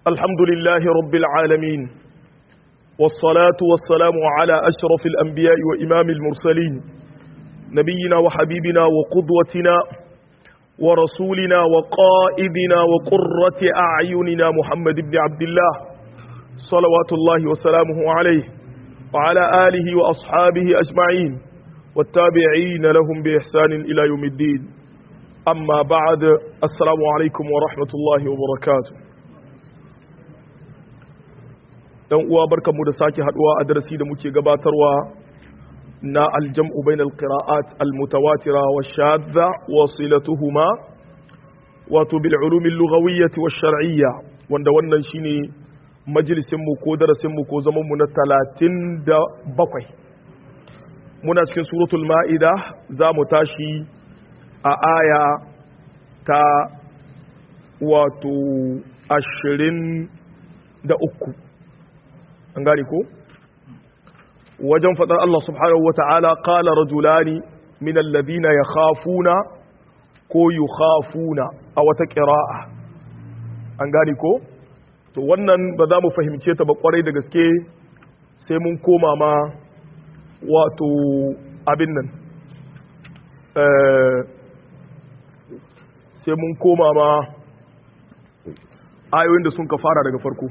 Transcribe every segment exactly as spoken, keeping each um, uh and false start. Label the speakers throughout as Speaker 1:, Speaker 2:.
Speaker 1: الحمد لله رب العالمين والصلاة والسلام على أشرف الأنبياء وإمام المرسلين نبينا وحبيبنا وقدوتنا ورسولنا وقائدنا وقرة أعيننا محمد بن عبد الله صلوات الله وسلامه عليه وعلى آله وأصحابه أجمعين والتابعين لهم بإحسان إلى يوم الدين أما بعد السلام عليكم ورحمة الله وبركاته dan uwa barkanmu da sake haduwa a darasi da muke gabatarwa na aljam'u bainal qira'at almutawatira washadda wasilatuhuma wato bil ulum al-lughawiyyah wash-shar'iyyah wanda wannan shine majalisin mu ko darasin mu ko zaman mu na talatin da bakwai muna cikin suratul ma'ida zamu tashi a aya ta wato ashirin da uku an gane ko wajen fadar Allah subhanahu wa ta'ala qala rajulani min alladhina yakhafuna ko yukhafuna a wata qira'a an gane ko to wannan ba za mu fahimce ta ba kwarai da gaske sai mun koma ma wato abin nan sai mun koma ma ayoyin da sun ka fara daga farko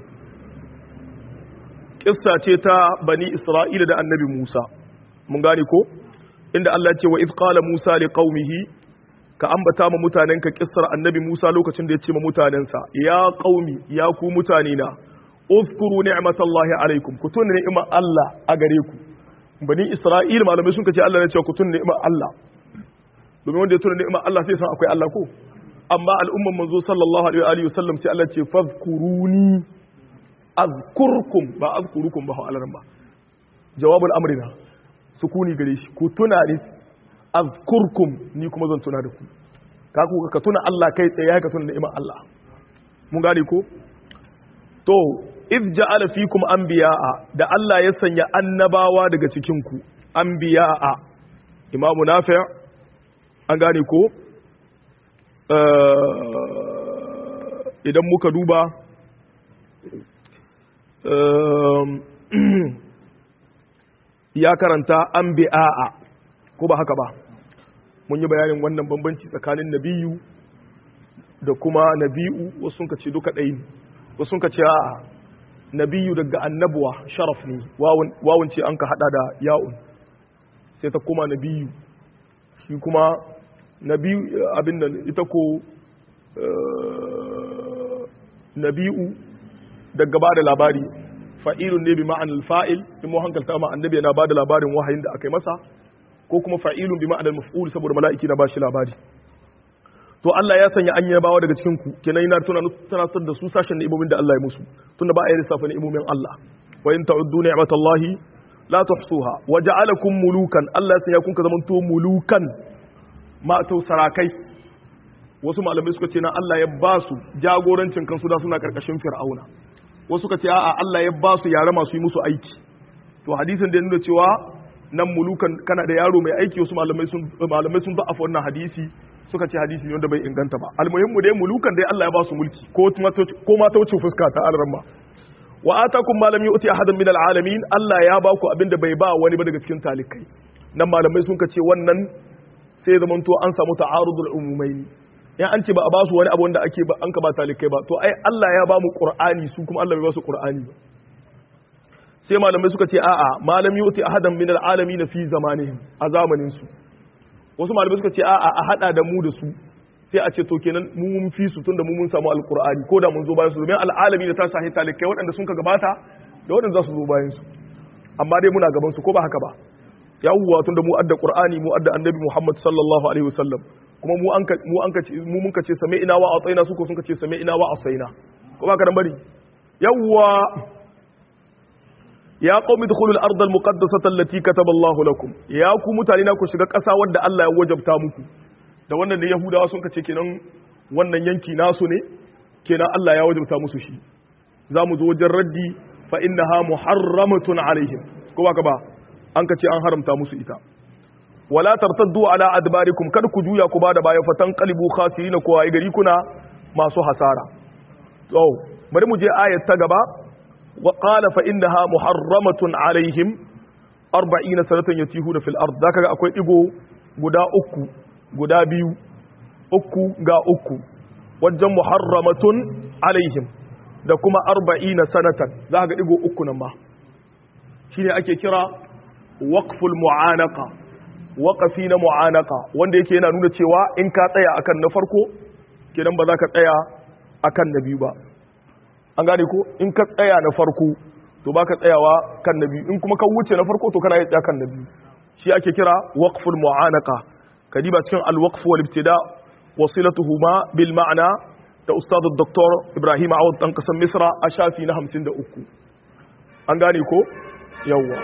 Speaker 1: kissa ce ta bani Isra'ila da annabi Musa mun gane ko inda Allah ya ce wa iz qala Musa li qaumihi ka ambata ma mutanenka kissar annabi Musa lokacin da ya ce ma mutanensa ya qaumi ya ku mutane na uzkuru ni'matallahi alaikum ku tuna ni'imar Allah a gare ku bani Isra'ila malamai sun ce Allah ya ce ku tuna ni'imar Allah domin wanda ya tuna ni'imar Allah sai san akwai Allah ko amma al'umman manzo sallallahu alaihi wa sallam sai Allah ya ce fadhkuruni azkurkum ba azkurukum ba halaran ba jawabul amrina sukuni gare shi ku tuna ni azkurkum ni kuma zan tuna da ku ka ku ka tuna Allah kai tsaye ka tuna ni'imar Allah mun gane ko to iz ja'ala fikum anbiya'a da Allah ya sanya annabawa daga cikin ku anbiya'a imamu nafi' an gane ko idan muka duba ya karanta an bi'a'a ko ba haka ba mun yi bayanin wannan bambanci tsakanin nabiyu da kuma nabi'u wasu sun ce duka ɗaya wasu sun ce a'a nabiyu daga annabuwa sharaf ne wawun ce an ka hada da ya'un sai ta kuma nabiyu shi kuma nabiyu abin nan ita ko nabi'u daga ba da labari fa'ilun ne bi ma'anar fa'il in mu hankalta ma annabi yana ba da labarin wahayin da aka yi masa ko kuma fa'ilun bi ma'anar maf'ul saboda mala'iki na ba shi labari to Allah ya sanya an yabawa daga cikin ku kenan yana tuna tunatar da su sashen ni'imomin da Allah ya musu tunda ba a yi lissafa ni'imomin Allah wa in ta'uddu ni'matallahi la tuhsuha wa ja'alakum mulukan Allah ya sanya kun ka zamanto mulukan ma to sarakai wasu malamai suka ce na Allah ya ba su jagorancin kansu da suna karkashin fir'auna wasu suka ce a'a Allah ya ba su yare masu yi musu aiki to hadisin da ya nuna cewa nan mulukan kana da yaro mai aiki wasu malamai sun malamai sun da'afa wannan hadisi suka ce hadisi ne wanda bai inganta ba almuhimmu dai mulukan dai Allah ya ba su mulki ko ko ma ta wuce fuska ta alramma wa atakum ma lam yu'ti ahadan min alalamin Allah ya ba ku abinda bai ba wani ba daga cikin talikai nan malamai sun ce wannan sai zamanto an samu ta'arudul umumaini in an ce ba a ba su wani abu wanda ake ba an ka ba talikai ba to ai Allah ya ba mu Qur'ani su kuma Allah bai ba su Qur'ani ba sai malamai suka ce a'a malam yuti ahadan min alalamin fi zamanihim a zamanin su wasu malamai suka ce a'a a hada da mu da su sai a ce to kenan mu mun fi su tunda mu mun samu alqur'ani ko da mun zo bayan su domin alalamin da ta sahi talikai waɗanda sun ka gabata da waɗanda za su zo bayan su amma dai muna gaban su ko ba haka ba yawwa tunda mu adda Qur'ani mu adda annabi Muhammad sallallahu alaihi wasallam kuma mu an mu an mu mun kace same ina wa atsaina su ko sun kace same ina wa asaina ko ba ka dan bari yawwa ya qaumi dukhulul ard al muqaddasata allati kataba Allahu lakum ya ku mutane na ku shiga ƙasa wanda Allah ya wajabta muku da wannan ne yahudawa sun kace kenan wannan yanki nasu ne kenan Allah ya wajabta musu shi zamu zo wajen raddi fa innaha muharramatun alaihim ko ba ka ba an kace an haramta musu ita wala tartaddu ala adbarikum kada ku juya ku bada baya fatan qalibu khasirina ko ai gari kuna masu hasara to bari mu je ayat ta gaba wa qala fa innaha muharramatun alaihim arba'ina sanatan yatihuna fil ard zaka ga akwai digo guda uku guda biyu uku ga uku wajen muharramatun alaihim da kuma arba'ina sanatan zaka ga digo uku nan ma shine ake kira waqful mu'anaqa waqafi na mu'anaqa wanda yake yana nuna cewa in ka tsaya akan na farko kenan ba za ka tsaya akan na biyu ba an gane ko in ka tsaya na farko to ba ka tsayawa kan na biyu in kuma ka wuce na farko to kana yi tsaya kan na biyu shi ake kira waqful mu'anaqa kadiba cikin al-waqf wal ibtida wasilatuhuma bil ma'na da ustad doktor Ibrahim Awad dan kasan Misra a shafi na hamsin da uku an gane ko yawwa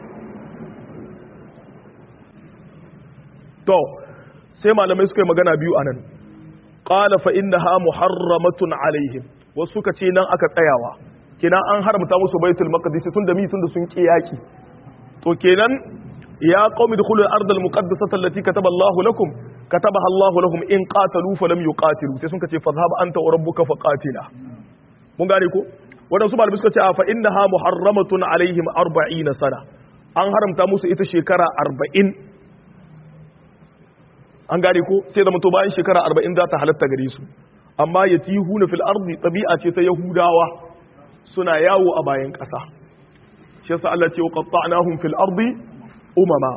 Speaker 1: to sai malamai suka yi magana biyu anan qala fa innaha muharramatun alaihim wasu suka ce nan aka tsayawa kenan an haramta musu baitul maqdis tun da mi tun da sun ki yaki to kenan ya qaumi dukhulul ardal muqaddasata allati kataba Allah lakum katabaha Allah lahum in qatalu falam yuqatilu sai sun ce fadhhab anta wa rabbuka faqatila mun gane ko wadansu malamai suka ce fa innaha muharramatun alaihim arba'ina sana an haramta musu ita shekara arba'in an gane ko sai da mutu bayan shekara arba'in za ta halatta gare su amma yatihuna fil ardi tabi'a ce ta yahudawa suna yawo a bayan ƙasa shi yasa Allah ce qatta'nahum fil ardi umama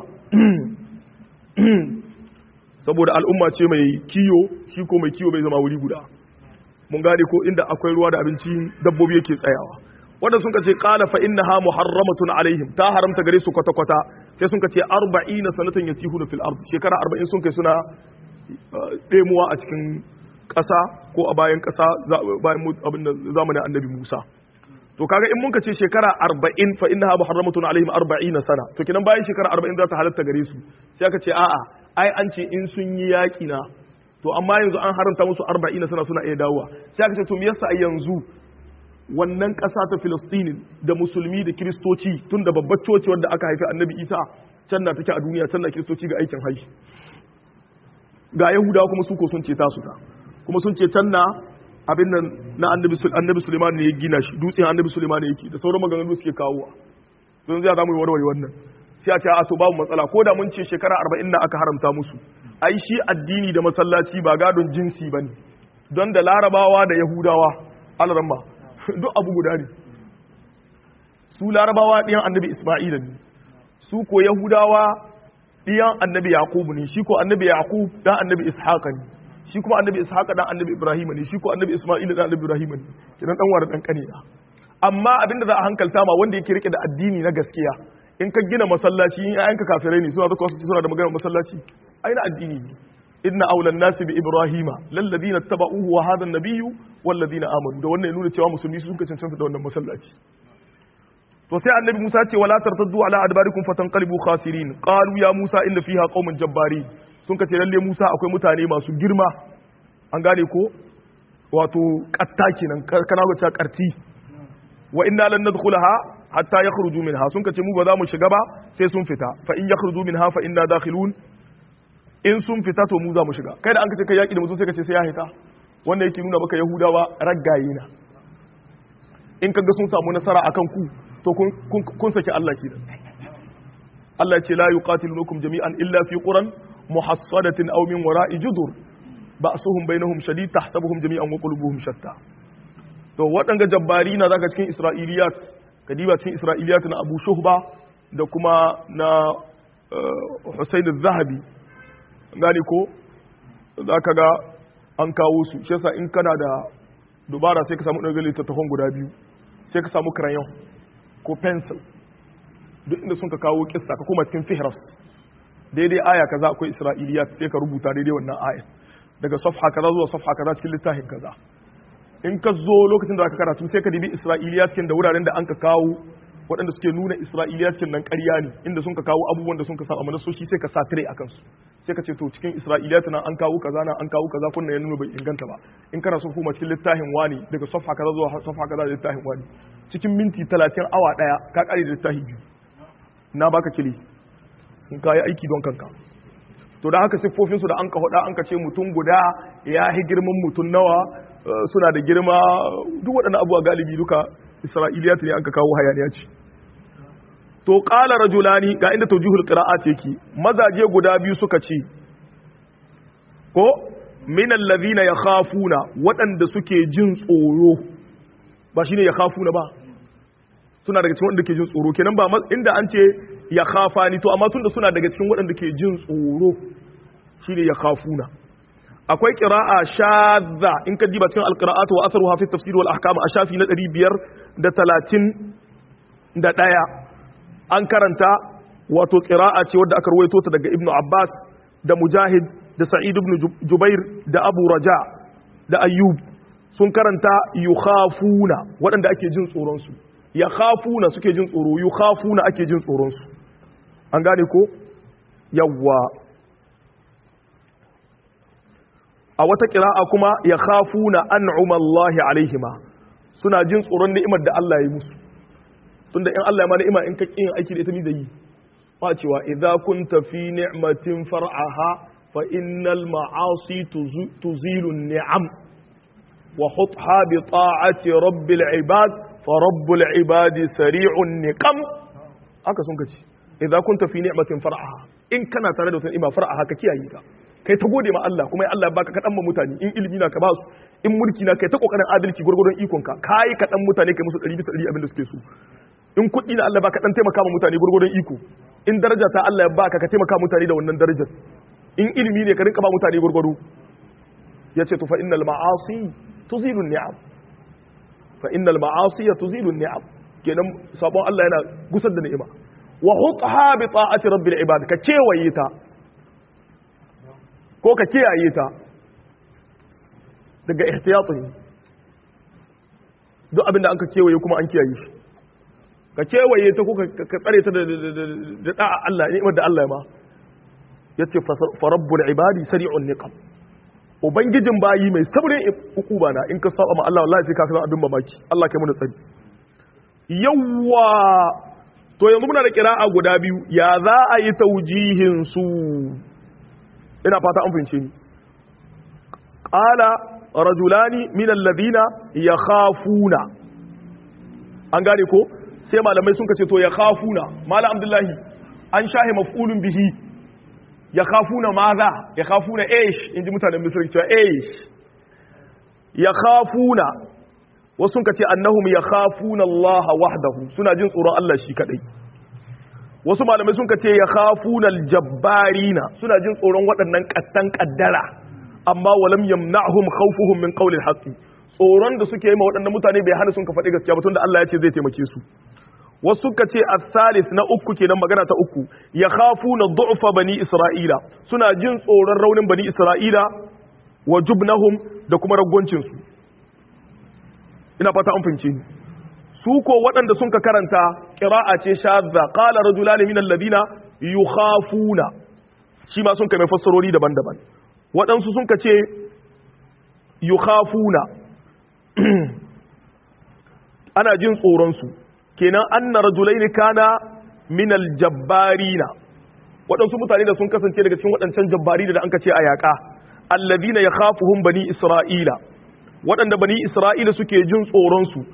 Speaker 1: saboda al'umma ce mai kiyo shi ko mai kiyo bai zama wuri guda mun gane ko inda akwai ruwa da abinci dabbobi yake tsayawa wanda sun kace qala fa innaha muharramatun alaihim ta haramta gare su kwata kwata sai sun kace arba'ina sanatan yatihuna fil ardi shekara arba'in sun kai suna demuwa a cikin ƙasa ko a bayan ƙasa bayan abin da zamanin annabi Musa to kaga in mun ka ce shekara arba'in fa innaha muharramatun alaihim arba'ina sana to kinan bayan shekara arba'in za ta halatta gare su sai aka ce a'a ai an ce in sun yi yaki na to amma yanzu an haramta musu arba'ina sana suna iya dawowa sai aka ce to me yasa a yanzu wannan ƙasa ta Filistini da musulmi da kiristoci tun da babbar coci wanda aka haifi annabi Isa can na take a duniya can na kiristoci ga aikin haji ga yahudawa kuma su ko sun ce tasu ta kuma sun ce can na abin nan na annabi annabi Suleiman ne ya gina shi dutsen annabi Suleiman ne yake da sauran maganganu suke kawo don zai zamu yi warware wannan sai a ce a to babu matsala ko da mun ce shekara arba'in na aka haramta musu ai shi addini da masallaci ba gadon jinsi bane don da larabawa da yahudawa alramma duk abu guda ne su larabawa ɗiyan annabi Isma'ila ne su ko yahudawa ɗiyan annabi Yaqub ne shi ko annabi Yaqub dan annabi Ishaq ne shi kuma annabi Ishaq dan annabi Ibrahim ne shi ko annabi Isma'il dan annabi Ibrahim ne kidan dan wara dan kaniya amma abinda za a hankalta ma wanda yake rike da addini na gaskiya in ka gina masallaci in ayyanka kafirai ne suna da wasu suna da magana masallaci aina addini ne inna awla an-nas bi ibrahima lalladina tabauhu wa hadha an-nabiyyu walladina amanu da wannan ya nuna cewa musulmi sun ka cancanta da wannan masallaci to sai annabi Musa ce wala tartaddu ala adbarikum fatanqalibu khasirin qalu ya Musa inna fiha qauman jabbari sun ka ce lalle Musa akwai mutane masu girma an gane ko wato katta kenan kana ga ta karti wa inna lan nadkhulaha hatta yakhruju minha sun ka ce mu ba za mu shiga ba sai sun fita fa in yakhruju minha fa inna dakhilun in sun fita to mu za mu shiga kai da an ka ce kai yaki da mutum sai ka ce sai ya hita wanda yake nuna maka yahudawa raggaye na in kaga sun samu nasara akan ku to kun saki Allah kenan Allah ce la yuqatilunukum jami'an illa fi quran muhassadatin aw min wara'i judur ba'suhum bainahum shadid tahsabuhum jami'an wa qulubuhum shatta to waɗanga jabbari na zaka cikin isra'iliyat kadiba cikin isra'iliyat na Abu Shuhba da kuma na Husayn az-Zahabi gani ko zaka ga an kawo su shi yasa in kana da dubara sai ka samu ɗaga littattafan guda biyu sai ka samu crayon ko pencil duk inda sun ka kawo kissa ka koma cikin fihras daidai aya kaza akwai isra'iliyat sai ka rubuta daidai wannan aya daga safha kaza zuwa safha kaza cikin littafin kaza in ka zo lokacin da aka karatu sai ka dibi isra'iliyat kin da wuraren da an ka kawo waɗanda suke nuna isra'iliyat kin nan ƙarya ne inda sun ka kawo abubuwan da sun ka sa amana soshi sai ka sa tire akan su sai ka ce to cikin isra'iliyat nan an kawo kaza nan an kawo kaza kunna ya nuna bai inganta ba in kana so kuma cikin littafin wani daga safha kaza zuwa safha kaza da littafin wani cikin minti talatin awa daya ka kare da littafi biyu na baka kili sun kai aiki don kanka to da haka siffofin su da an ka hoda an ka ce mutum guda ya hi girman mutum nawa suna da girma duk waɗannan abubuwa galibi duka isra'iliyat ne an ka kawo hayaniya ce to qala rajulani ga inda tawjihul qira'at yake mazaje guda biyu suka ce ko min alladhina yakhafuna waɗanda suke jin tsoro ba shine yakhafuna ba suna daga cikin waɗanda ke jin tsoro kenan ba inda an ce yakhafani to amma tunda suna daga cikin waɗanda ke jin tsoro shine yakhafuna akwai qira'a shadda in ka diba cikin alqira'at wa atharuha fi tafsir wal ahkam a shafi na ɗari biyar talatin da ɗaya an karanta wato qira'a ce wadda aka ruwaito ta daga ibnu abbas da mujahid da sa'id ibn jubair da abu raja da ayyub sun karanta yukhafuna waɗanda ake jin tsoron su yakhafuna suke jin tsoro yukhafuna ake jin tsoron su an gane ko yawwa a wata qira'a kuma yakhafuna an'ama Allah alaihima suna jin tsoron ni'imar da Allah ya yi musu tunda in Allah ya ma ni'ima in ka kin aiki da ita ni da yi ba cewa idza kunta fi ni'matin far'aha fa innal ma'asi tuzilu ni'am wa hutha bi ta'ati rabbil ibad fa rabbul ibadi sari'un niqam haka sun kace idza kunta fi ni'matin far'aha in kana tare da wata ni'ima far'aha ka kiyaye ta kai ta gode ma Allah kuma Allah ya baka kadan ma mutane in ilimi na ka ba su in mulki na kai ta kokarin adalci gurgurun ikon ka kai kadan mutane kai musu ɗari bisa ɗari abin da suke so in kuɗi na Allah baka dan taimaka ma mutane gurgurun iko in daraja ta Allah ya baka ka taimaka mutane da wannan darajar in ilimi ne ka rinka ba mutane gurguru yace to fa innal ma'asi tuzilu ni'am fa innal ma'asi tuzilu ni'am kenan sabon Allah yana gusar da ni'ima wa hutha bi ta'ati rabbil ibad ka kewaye ta ko ka kiyaye ta daga ihtiyati duk abinda an ka kewaye kuma an kiyaye shi ka kewaye ta ko ka tsare ta da da'a Allah ni'imar da Allah ya ma yace fa rabbul ibadi sari'un niqam ubangijin bayi mai sabrin ukuba na in ka saba ma Allah wallahi sai ka san abin mamaki Allah kai mu tsari yawa to yanzu muna da qira'a guda biyu ya za a yi taujihin su ina fata an fahimce ni qala rajulani min alladhina yakhafuna an gane ko sai malamai sun kace to yakhafuna malam abdullahi an shahi maf'ulun bihi yakhafuna madha yakhafuna ish inji mutanen misri cewa ish yakhafuna wasu sun kace annahum yakhafuna Allah wahdahu suna jin tsoron Allah shi kadai wasu malamai sun kace yakhafuna aljabbarina suna jin tsoron waɗannan kattan kaddara amma walam yamna'hum khawfuhum min qawli alhaqi tsoron da suke yi ma waɗannan mutane bai hana sun ka faɗi gaskiya ba tunda Allah ya ce zai taimake su wasu suka ce as-salis na uku kenan magana ta uku yakhafuna du'fa bani isra'ila suna jin tsoron raunin bani isra'ila wa jubnahum da kuma ragwancin su ina fata an fahimce ni su ko waɗanda sun ka karanta qira'a ce shadda qala rajulani min alladhina yukhafuna shi ma sun ka mai fassarori daban-daban waɗansu sun ka ce yukhafuna ana jin tsoron su kenan anna rajulaini kana min aljabbarina waɗansu mutane da sun kasance daga cikin waɗancan jabbari da an ka ce a yaƙa alladhina yakhafuhum bani isra'ila waɗanda bani isra'ila suke jin tsoron su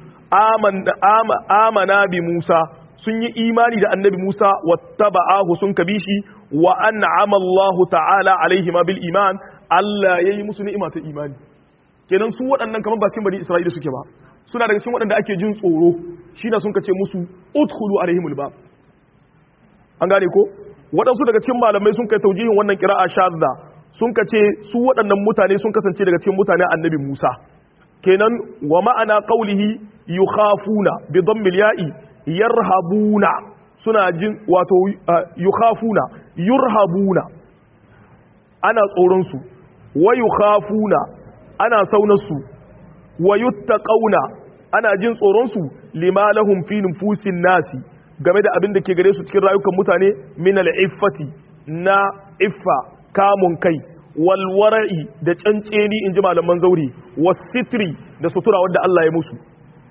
Speaker 1: amana bi Musa sun yi imani da annabi Musa wattaba'ahu sun kabi shi wa an'ama Allah ta'ala alaihi ma bil iman Allah yayi musu ni'ima ta imani kenan su waɗannan kamar ba cikin bani Isra'ila suke ba suna daga cikin waɗanda ake jin tsoro shi da sun kace musu udkhulu alaihimul bab an gane ko waɗansu daga cikin malamai sun kai taujihin wannan qira'a shadda sun kace su waɗannan mutane sun kasance daga cikin mutanen annabi Musa kenan wa ma'ana qawlihi yukhafuna bi dhammil ya'i yarhabuna suna jin wato yukhafuna yurhabuna ana tsoron su wa yukhafuna ana saunar su wa yuttaqauna ana jin tsoron su lima lahum fi nufusin nasi game da abin da ke gare su cikin rayukan mutane min al-iffati na iffa kamun kai walwara'i da canceni in ji malaman zauri wasitri da sutura wadda Allah ya musu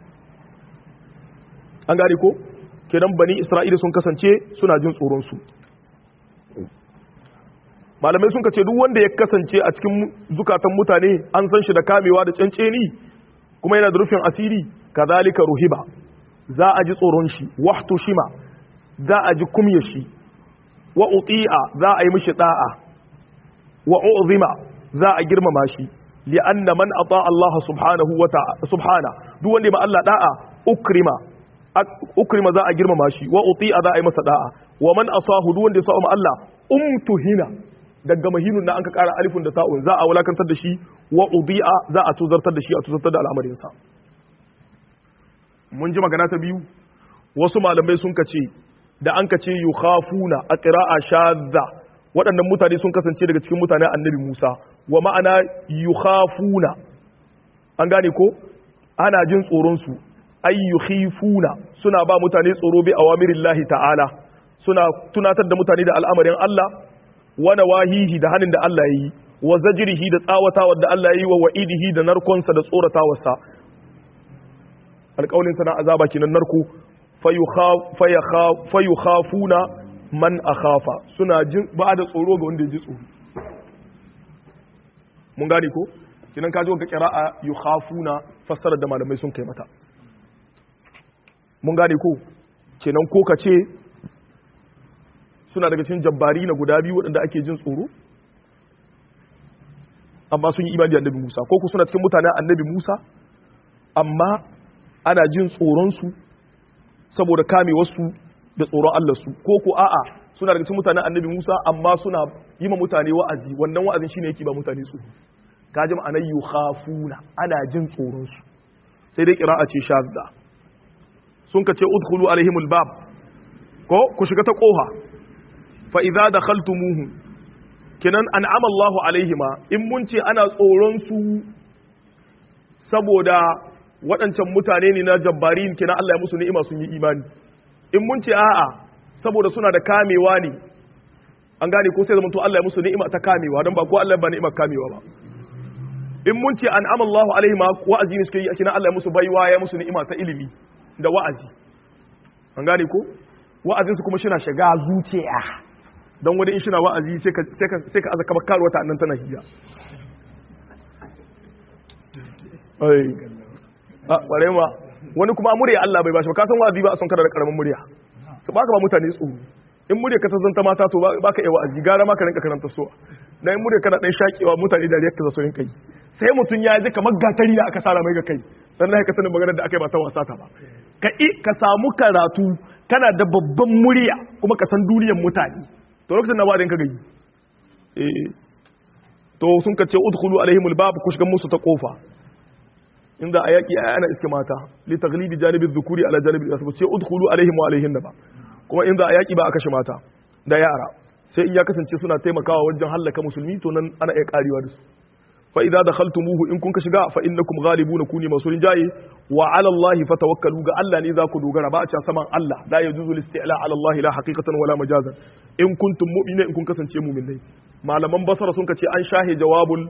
Speaker 1: an gane ko kenan bani isra'ila sun kasance suna jin tsoronsu malamai sun kace duk wanda ya kasance a cikin zukatan mutane an san shi da kamewa da canceni kuma yana da rufin asiri kazalika ruhiba za a ji tsoron shi wahtu shima za a ji kumya shi wa uti'a za a yi mishi da'a wa uzima za a girmama shi li'anna man ata Allah subhanahu wa ta'ala subhana duk wanda ma Allah da'a ukrima ukrima za a girmama shi wa uti'a za a yi masa da'a wa man asahu duk wanda ya sa Allah umtuhina daga mahinun na an ka kara alifun da ta'un za a wulakantar da shi wa udi'a za a tuzartar da shi a tuzartar da al'amarin sa mun ji magana ta biyu wasu malamai sun kace da an kace yukhafuna a qira'a shadda waɗannan mutane sun kasance daga cikin mutane annabi Musa wa ma'ana yukhafuna an gane ko ana jin tsoron su ay yukhifuna suna ba mutane tsoro bi awamirillahi ta'ala suna tunatar da mutane da al'amarin Allah wa nawahihi da hanin da Allah yayi wa zajrihi da tsawatawa da Allah yayi wa wa'idihi da narkonsa da tsoratawarsa alƙawlin sana azaba kinan narko fayukhafuna man akhafa suna jin ba da tsoro ga wanda ya ji tsoro mun gane ko kinan kaji wanka qira'a yukhafuna fassara da malamai sun kai mata mun gane ko kenan ko kace suna daga cikin jabbari na guda biyu waɗanda ake jin tsoro amma sun yi imani da annabi Musa ko ku suna cikin mutanen annabi Musa amma ana jin tsoronsu saboda kame wasu da tsoron Allah su ko ku a'a suna daga cikin mutanen annabi Musa amma suna yi ma mutane wa'azi wannan wa'azin shine yake ba mutane tsoro kaji ma'anar yukhafuna ana jin tsoronsu sai dai qira'a ce shadda sun kace udkhulu alaihimul bab ko ku shiga ta koha fa idza dakhaltumuhu kinan an'ama Allahu alaihima in mun ce ana tsoron su saboda waɗancan mutane ne na jabbarin kinan Allah ya musu ni'ima sun yi imani in mun ce a'a saboda suna da kamewa ne an gane ko sai zaman to Allah ya musu ni'ima ta kamewa don ba ko Allah ba ni'imar kamewa ba in mun ce an'ama Allahu alaihima wa'azi ne suke yi kinan Allah ya musu baiwa ya musu ni'ima ta ilimi da wa'azi an gane ko wa'azin su kuma shi na shiga zuciya don wani in shina wa'azi sai ka aza kama karuwa ta annan tana hiya ai a ƙware ma wani kuma murya Allah bai bashi ba kasan wa'azi ba a son kada da ƙaramin murya su baka ba mutane tsoro in murya ka ta zanta mata to baka iya wa'azi gara ma ka rinka karanta so na in murya kana ɗan shaƙewa mutane da riyar ka zaso yin kai sai mutum ya ji kamar gatari da aka sara mai ga kai sannan ka sanin maganar da aka yi ba ta wasa ta ba ka ka samu karatu kana da babban murya kuma ka san duniyar mutane to lokacin na wadin ka gayi eh to sun kace udkhulu alaihimul bab ku shiga musu ta kofa inda ayaki ana iske mata li taghlibi janibi dhukuri ala janibi al-asbab ce udkhulu alaihim wa alaihin ba kuma inda ayaki ba aka shi mata da yara sai in ya kasance suna taimakawa wajen hallaka musulmi to nan ana iya karewa da su fa idza dakhaltumuhu in kun ka shiga fa innakum ghalibuna kuni masulin jaye wa ala allahi fatawakkalu ga Allah ne za ku dogara ba a cewa saman Allah la yajuzu al-isti'la ala Allah la haqiqatan wala majazan in kuntum mu'minin in kun kasance mu'minai malaman basara sun kace an shahe jawabul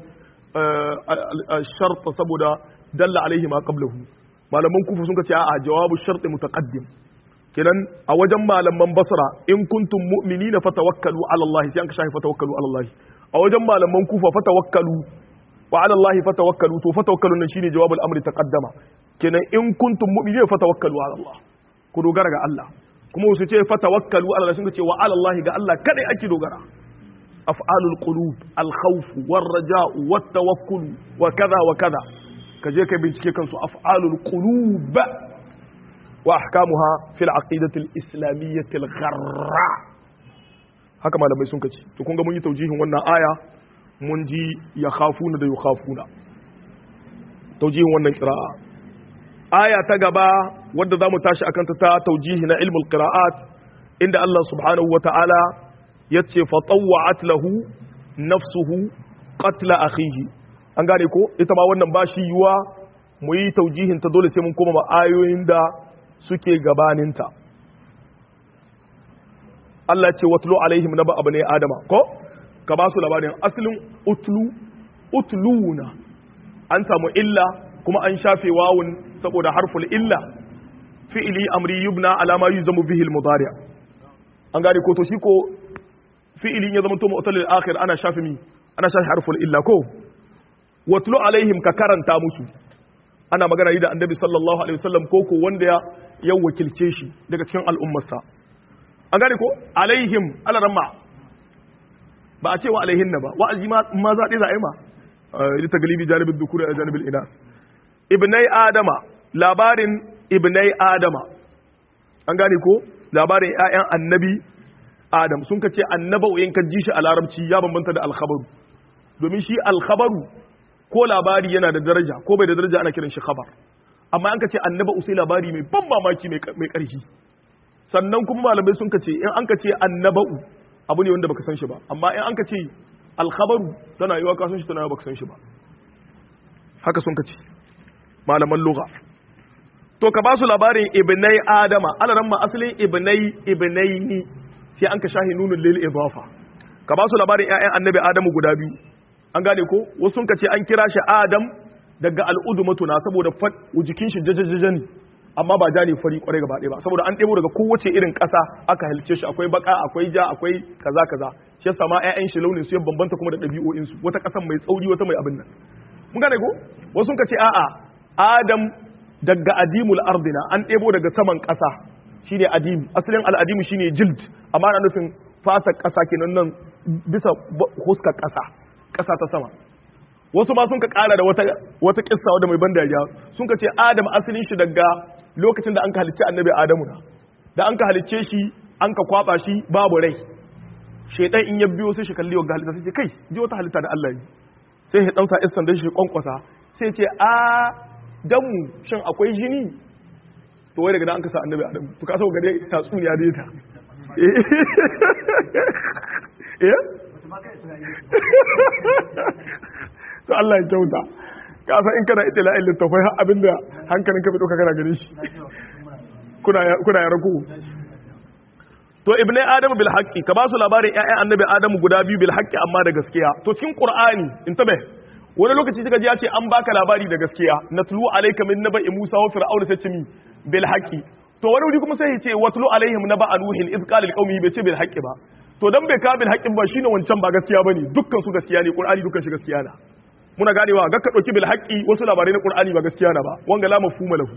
Speaker 1: shart saboda dalla alaihi ma qablahu malaman kufa sun kace a'a jawabu shart mutaqaddim kenan a wajen malaman basra in kuntum mu'minina fatawakkalu ala Allah sai an ka shahe fatawakkalu ala Allah a wajen malaman kufa fatawakkalu wa ala Allah fatawakkalu to fatawakkalu nan shine jawabul amri taqaddama kenan in kuntum mu'minina fatawakkalu ala Allah ku dogara ga Allah kuma su ce fatawakkalu ala Allah sun ce wa ala Allah ga Allah kadai ake dogara af'alul qulub al khawf war raja'u wat tawakkul wa kaza wa kaza kaje kai bincike kansu af'alul qulub wa ahkamuha fil aqidati al islamiyyah al gharra haka malamai sun kace to kun ga mun yi taujihin wannan aya mun ji ya khafuna da yukhafuna taujihin wannan qira'a aya ta gaba wadda zamu tashi akan ta ta taujihi na ilmul qira'at inda Allah subhanahu wata'ala yace fa tawwa'at lahu nafsuhu qatla akhihi an gane ko ita ma wannan bashi yiwa mu yi taujihin ta dole sai mun koma ma ayoyin da suke gabaninta Allah ce watlu alaihim naba abne adama ko ka ba su labarin asalin utlu utluna an samu illa kuma an shafe wawun saboda harful illa fi'li amri yubna ala ma yuzamu bihi al-mudari' an gane ko to shi ko fi'ilin ya zama to mu'tal akhir ana shafi mi ana shafi harful illa ko watlu alaihim ka karanta musu ana magana da annabi sallallahu alaihi wasallam ko ko wanda ya ya wakilce shi daga cikin al'ummarsa an gane ko alaihim alaramma ba a ce wa alaihin ba wa'azi ma ma za za a yi ma li taglibi janibid dhukuri a janibil ina ibnai adama labarin ibnai adama an gane ko labarin ƴaƴan annabi adam sun ka ce annabau in ka ji shi a larabci ya bambanta da alkhabaru domin shi alkhabaru ko labari yana da daraja ko bai da daraja ana kiran shi khabar amma an ka ce annaba'u sai labari mai ban mamaki mai ƙarfi sannan kuma malamai sun ka ce in an ka ce annaba'u abu ne wanda baka san shi ba amma in an ka ce alkhabaru tana yiwa ka san shi tana yiwa baka san shi ba haka sun ka ce malaman lugha to ka ba su labarin ibnai adama alaran ma asalin ibnai ibnaini sai an ka shahi nunul lil idafa ka ba su labarin ƴaƴan annabi adamu guda biyu an gane ko wasu sun ka ce an kira shi adam daga al'udumatu na saboda jikin shi jajajaja ne amma ba ja ne fari kwarai gaba ɗaya ba saboda an ɗebo daga kowace irin ƙasa aka halice shi akwai baka akwai ja akwai kaza kaza shi yasa ma ƴaƴan shi launin su ya bambanta kuma da ɗabi'o'in su wata ƙasan mai tsauri wata mai abin nan mun gane ko wasu sun ka ce a'a adam daga adimul ardina an ɗebo daga saman ƙasa shine adim asalin al'adimu shine jild amma ana nufin fatar ƙasa kenan nan bisa huskar ƙasa ƙasa ta sama wasu ma sun ka ƙara da wata wata kissa wadda mai ban dariya sun ka ce adam asalin shi daga lokacin da an ka halicce annabi adamu na da an ka halicce shi an ka kwaba shi babu rai shedan in ya biyo sai shi kalli wa halitta sai ce kai ji wata halitta da Allah ne sai ya dansa istan da shi kwankwasa sai ce a damu shin akwai jini to wai daga nan an ka sa annabi adamu to ka so gare tatsuniya dai ta eh to Allah ya kyauta ka san in kana itila'il littafai har abinda hankalin ka bai dauka kana gare shi kuna kuna ya raku to ibnai adamu bil haqqi ka ba su labarin ƴaƴan annabi adamu guda biyu bil haqqi amma da gaskiya to cikin qur'ani in tabe wani lokaci kika ji ya ce an baka labari da gaskiya natlu alayka min naba'i musa wa fir'auna tajmi bil haqqi to wani wuri kuma sai ya ce watlu alaihim naba'a nuhin iz qala liqaumihi bai ce bil haqqi ba to dan bai ka bil haqqin ba shine wancan ba gaskiya bane dukkan su gaskiya ne qur'ani dukkan shi gaskiya na muna ganewa ga ka dauki bil haqqi wasu labarai na qur'ani ba gaskiya na ba wanga la mafhuma lahu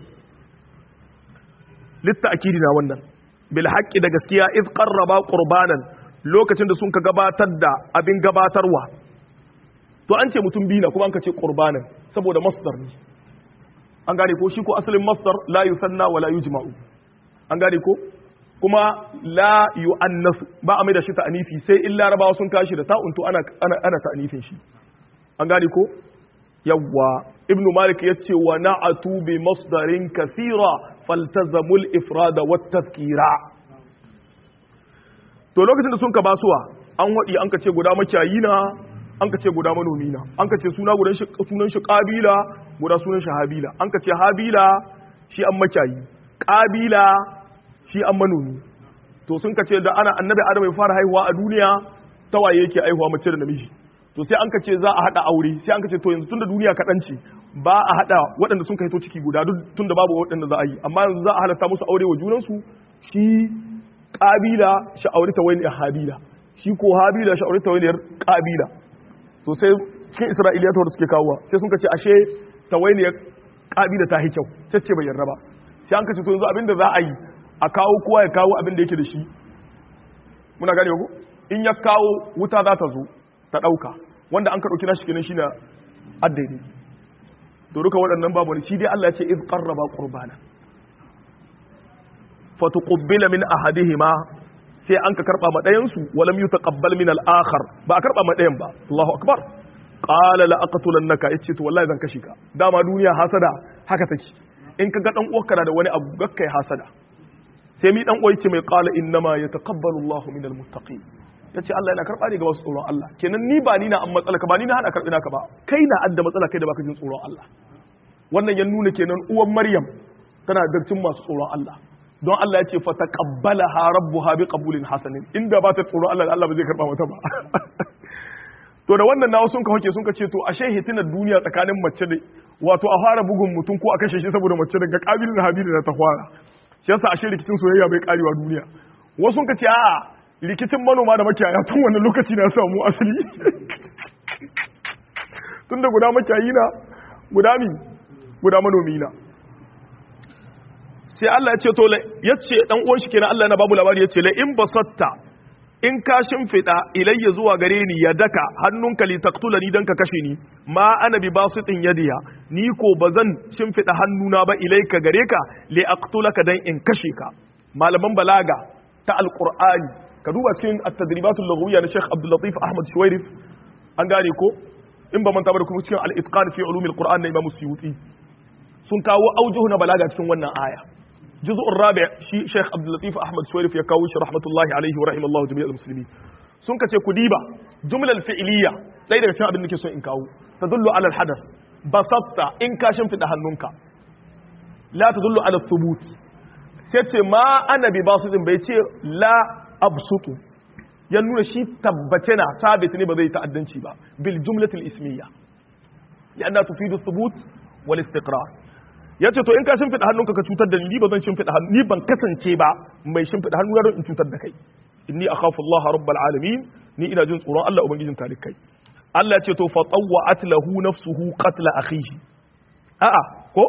Speaker 1: litta'kidi na wannan bil haqqi da gaskiya iz qarraba qurbanan lokacin da sun ka gabatar da abin gabatarwa to an ce mutum biyu na kuma an ka ce qurbanan saboda masdar ne an gane ko shi ko asalin masdar la yusanna wa la yujma'u an gane ko kuma la yu'annas ba a mai da shi ta'anifi sai in larabawa sun kashi da ta'un to ana ana, ana ta'anifin shi an gane ko yawwa ibnu malik yace wa na'atu bi masdarin kathira faltazamul ifrada wat tadhkira to lokacin da sun ka basuwa an wadi an ka ce guda makiyayi na an ka ce guda manomi na an ka ce suna gudan shi sunan shi qabila guda sunan shi habila an ka ce habila shi an makiyayi qabila shi an manomi to sun ka ce da ana annabi adam ya fara haihuwa a duniya tawaye yake haihuwa mace da namiji to sai an ka ce za a hada aure sai an ka ce to yanzu tunda duniya kaɗan ce ba a hada waɗanda sun kai to ciki guda duk tunda babu waɗanda za a yi amma yanzu za a halatta musu aure wa junansu shi kabila shi aure ta wani habila shi ko habila shi aure ta wani kabila to sai cikin isra'iliya ta suke kawowa sai sun ka ce ashe ta wani kabila ta hi kyau cece bai yarda ba sai an ka ce to yanzu abinda za a yi a kawo kowa ya kawo abin da yake da shi muna gane ko in ya kawo wuta za ta zo ta ɗauka wanda an ka ɗauki nashi kenan shi na addaidai to duka waɗannan babu shi dai Allah ya ce iz qarraba qurbana fatuqbila min ahadihima sai an ka karba ma ɗayan su walam yutaqabbal min al-akhar ba a karba ma ɗayan ba Allahu akbar qala la aqtulannaka yace to wallahi zan kashe ka dama duniya hasada haka take in ka ga dan uwarka da wani abu gakkai hasada sai mi dan uwa yace mai qala innama yataqabbalu Allahu min al-muttaqin yace Allah yana karba ne ga wasu tsoron Allah kenan ni ba ni na an matsala ka ba ni na hana karbi naka ba kai na adda matsala kai da baka jin tsoron Allah wannan ya nuna kenan uwan Maryam tana da cin masu tsoron Allah don Allah ya ce fa taqabbalaha rabbuha bi qabulin hasanin inda ba ta tsoron Allah Allah ba zai karba mata ba to da wannan nawa sun ka hoke sun ka ce to ashe hitinar duniya tsakanin mace da wato a fara bugun mutum ko a kashe shi saboda mace daga kabilin habili da ta fara shi yasa ashe rikicin soyayya bai karewa duniya wasu sun ka ce a'a rikicin manoma da makiyaya tun wannan lokaci na samu asali tun da guda makiyayi na guda mi guda manomi na sai Allah ya ce to ya ce dan uwan shi kenan Allah yana babu labari ya ce la in basatta in ka shimfida ilayya zuwa gare ni ya daka hannunka li taqtulani dan ka kashe ni ma ana bi basitin yadiya ni ko bazan shimfida hannuna ba ilayka gare ka li aqtulaka dan in kashe ka malaman balaga ta alqur'ani ka duba cikin at-tadribatul lughawiyya na Sheikh Abdul Latif Ahmad Shuwairif an gane ko in ba manta ba da kuma cikin al-itqan fi ulumil qur'an na Imam Suyuti sun kawo aujuhu na balaga cikin wannan aya juz'ur rabi' shi Sheikh Abdul Latif Ahmad Shuwairif ya kawo shi rahmatullahi alaihi wa rahimallahu jami'al muslimin sun kace ku diba jumlal fi'liya dai daga cikin abin da nake so in kawo tadullu ala al-hadath basatta in ka shimfida hannunka la tadullu ala thubut sai ce ma ana bi basitin bai ce la absutu ya nuna shi tabbace na sabit ne ba zai ta'addanci ba bil jumlatil ismiyya lianna tufidu thubut wal istiqrar yace to in ka shimfida hannunka ka cutar da ni ba zan shimfida hannu ni ban kasance ba mai shimfida hannu don in cutar da kai inni akhafu Allah rabbal alamin ni ina jin tsoron Allah ubangijin talikai Allah ya ce to fa tawwa'at lahu nafsuhu qatl akhihi a'a ko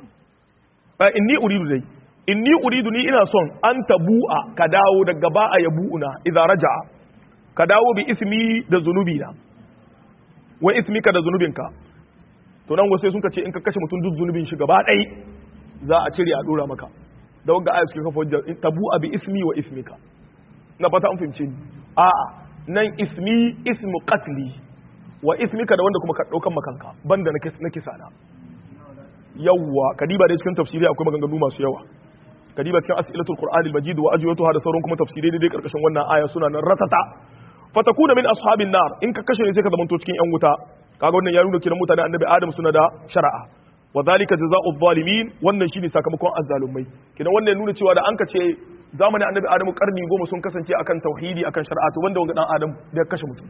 Speaker 1: inni uridu dai inni uridu ni ina son an tabu'a ka dawo daga ba'a ya bu'una idza raja'a ka dawo bi ismi da zunubi na wa ismika da zunubinka to nan wasu sun ce in ka kashe mutum duk zunubin shi gaba ɗai za a cire a dora maka da wanga ayat suke kafa hujja tabu'a bi ismi wa ismika na fata an fahimce ni a'a nan ismi ismu qatli wa ismika da wanda kuma ka daukan makanka banda na kisa na yawwa kadiba da cikin tafsiri akwai maganganu masu yawa kadiba cikin as'ilatul qur'anil majid wa ajwatuha da sauran kuma tafsirai dai karkashin wannan aya suna nan ratata fatakuna min ashabin nar in ka kashe ne sai ka zamanto cikin yan wuta kaga wannan ya nuna kiran mutane annabi adam suna da shari'a wa zalika jazaa'u zalimin wannan shine sakamakon azzalumai kidan wannan ya nuna cewa da an ka ce zamanin annabi adam karni goma sun kasance akan tauhidi akan shari'a to wanda wanga dan adam da ya kashe mutum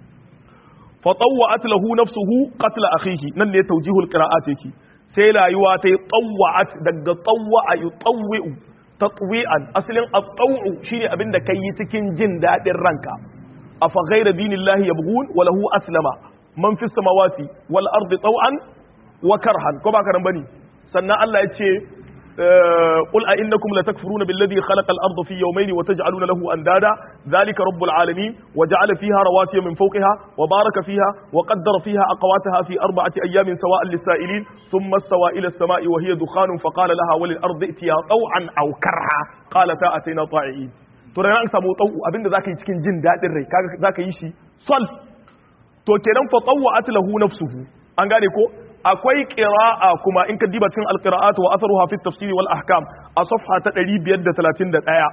Speaker 1: fa tawwa'at lahu nafsuhu qatl akhihi nan ne tawjihul qira'at yake sai rayuwa ta yi tawwa'at daga tawwa'a yutawwi'u tatwi'an asalin at-taw'u shine abinda kai yi cikin jin dadin ranka afa ghayra dinillahi yabghun wa lahu aslama man fis samawati wal ardi taw'an wa karhan ko ba karan bane sannan Allah ya ce قل أئنكم لتكفرون بالذي خلق الأرض في يومين وتجعلون له أندادا ذلك رب العالمين وجعل فيها رواسي من فوقها وبارك فيها وقدر فيها أقواتها في أربعة أيام سواء للسائلين ثم استوى إلى السماء وهي دخان فقال لها وللأرض ائتيا طوعا أو كرها قالتا أتينا طائعين to da an samu tsawu abinda zaka yi cikin jin dadin rai kaga zaka yi shi sol to kenan fa tawwa'at lahu nafsuhu an gane ko akwai qira'a kuma in ka diba cikin alqira'at wa atharuha fi at-tafsir wal ahkam a safha ta ɗari biyar da talatin da ɗaya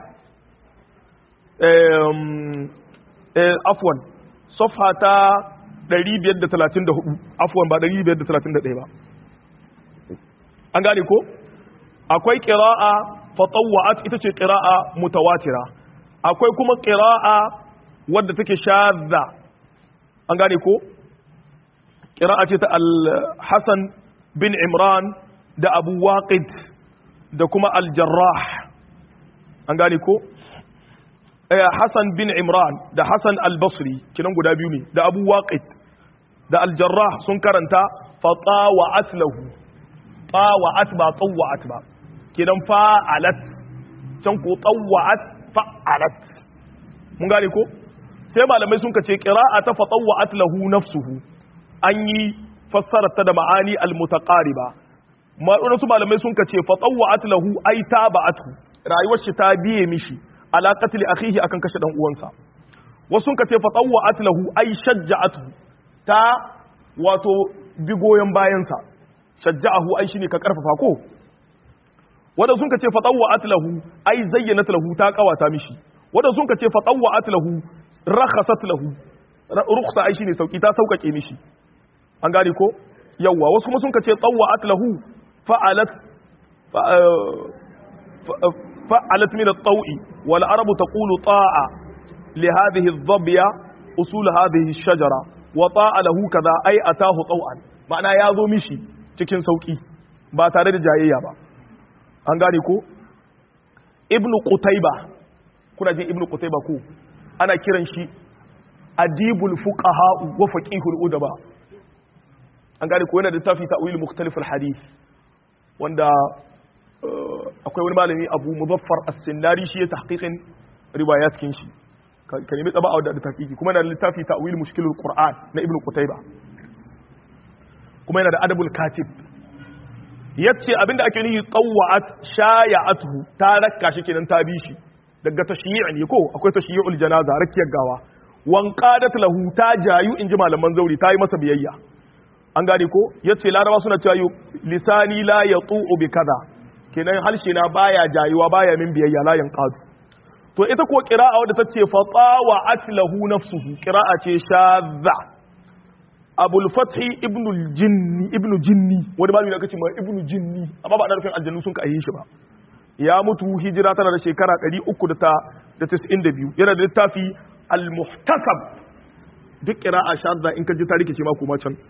Speaker 1: um eh afwan safha ta ɗari biyar da talatin da hudu afwan ba ɗari biyar da talatin da ɗaya ba an gane ko akwai qira'a fa tawwa'at ita ce qira'a mutawatira akwai kuma qira'a wadda take shadda an gane ko ƙira'a ce ta al-Hassan bin Imran da Abu Waqid da kuma al-Jarrah an gane ko Hassan bin Imran da Hassan al-Basri kinan guda biyu ne da Abu Waqid da al-Jarrah sun karanta fatawa'at lahu tawa'at ba tawa'at ba kinan fa'alat can ko tawa'at fa'alat mun gane ko sai malamai sun kace qira'a ta fatawa'at lahu nafsuhu an yi fassarar ta da ma'ani al-mutaqariba wasu malamai sun kace fa tawwa'at lahu ay taba'atu rayuwar shi ta biye mishi ala qatl akhihi akan kashe dan uwansa wasu sun kace fa tawwa'at lahu ay shajja'atu ta wato bigoyen bayansa shajja'ahu ay shine ka karfafa ko wanda sun kace fa tawwa'at lahu ay zayyanat lahu ta kawata mishi wanda sun kace fa tawwa'at lahu rakhasat lahu rukhsa ai shine sauki ta saukake mishi an gane ko yawa wasu kuma sun kace tawwa'at lahu fa'alat fa'alat min at-taw'i wal arabu taqulu ta'a li hadhihi adh-dhabya usul hadhihi ash-shajara wa ta'a lahu kaza ay atahu taw'an ma'ana ya zo mishi cikin sauki ba tare da jayayya ba an gane ko ibnu qutayba kuna jin ibnu qutayba ko ana kiran shi adibul fuqaha wa faqihul udaba an gane ko yana da tafi ta'wil mukhtalif al-hadith wanda akwai wani malami Abu Muzaffar As-Sinnari shi ya tahqiqin riwayat kin shi kan nemi tsaba da tahqiqi kuma yana da littafi ta'wil mushkilul Qur'an na Ibn Qutayba kuma yana da adabul katib yace abinda ake nihi qawwa'at shaya'atuhu ta rakka shi kenan ta bi shi daga tashyi'i ne ko akwai tashyi'ul janaza rakiyar gawa wan qadat lahu ta jayu inji malaman zauri ta yi masa biyayya an gane ko yace laraba suna cewa lisani la yatu'u bi kaza kenan halshe na baya jayuwa baya min biyayya la yanqadu to ita ko qira'a wadda tace fa tawa'at lahu nafsuhu qira'a ce shadza abul fathi ibnu jinni ibnu jinni wani malami da kace ma ibnu jinni amma ba da rufin aljannu sun ka ayi shi ba ya mutu hijira tana da shekara ɗari uku da tis'in da biyu yana da littafi al-muhtasab duk qira'a shadza in ka ji tariki ce ma kuma can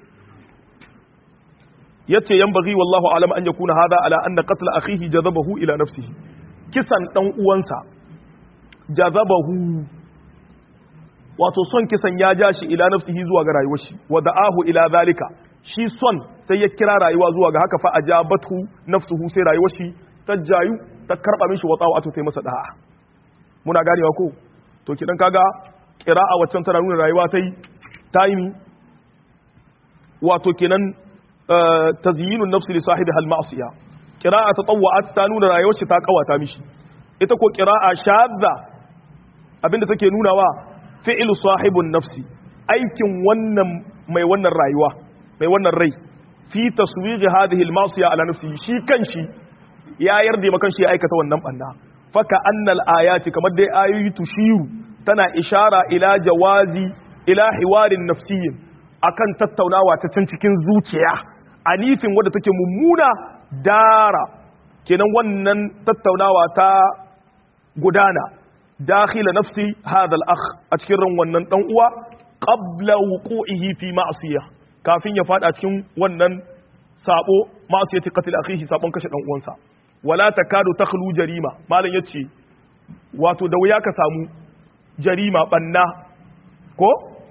Speaker 1: yace yanbaghi wallahu alam an yakuna hada ala anna qatl akhihi jazabahu ila nafsihi kisan dan uwansa jazabahu wato son kisan ya ja shi ila nafsihi zuwa ga rayuwar shi wa da'ahu ila zalika shi son sai ya kira rayuwa zuwa ga haka fa ajabatu nafsuhu sai rayuwar shi ta jayu ta karba mishi wata wato ta masa da'a muna ganewa ko to kidan kaga qira'a waccan tana nuna rayuwa tai taimi wato kenan tazyinun nafsi li sahibiha al-ma'siyah qira'a tatawwa'at ta nuna rayuwar shi ta kawata mishi ita ko qira'a shadda abinda take nunawa fi'lu sahibun nafsi aikin wannan mai wannan rayuwa mai wannan rai fi taswighi hadhihi al-ma'siyah ala nafsi shi kanshi ya yarda makan shi ya aikata wannan banna faka annal ayati kamar dai ayoyi tushiru tana ishara ila jawazi ila hiwarin nafsiyyin akan tattaunawa ta can cikin zuciya anifin wadda take mummuna dara kenan wannan tattaunawa ta gudana dakhila nafsi hadha al-akh a cikin ran wannan dan uwa qabla wuqu'ihi fi ma'siyah kafin ya fada cikin wannan sabo ma'siyati qatl akhihi sabon kashe dan uwansa wala takadu takhlu jarima malan yace wato da wuya ka samu jarima banna ko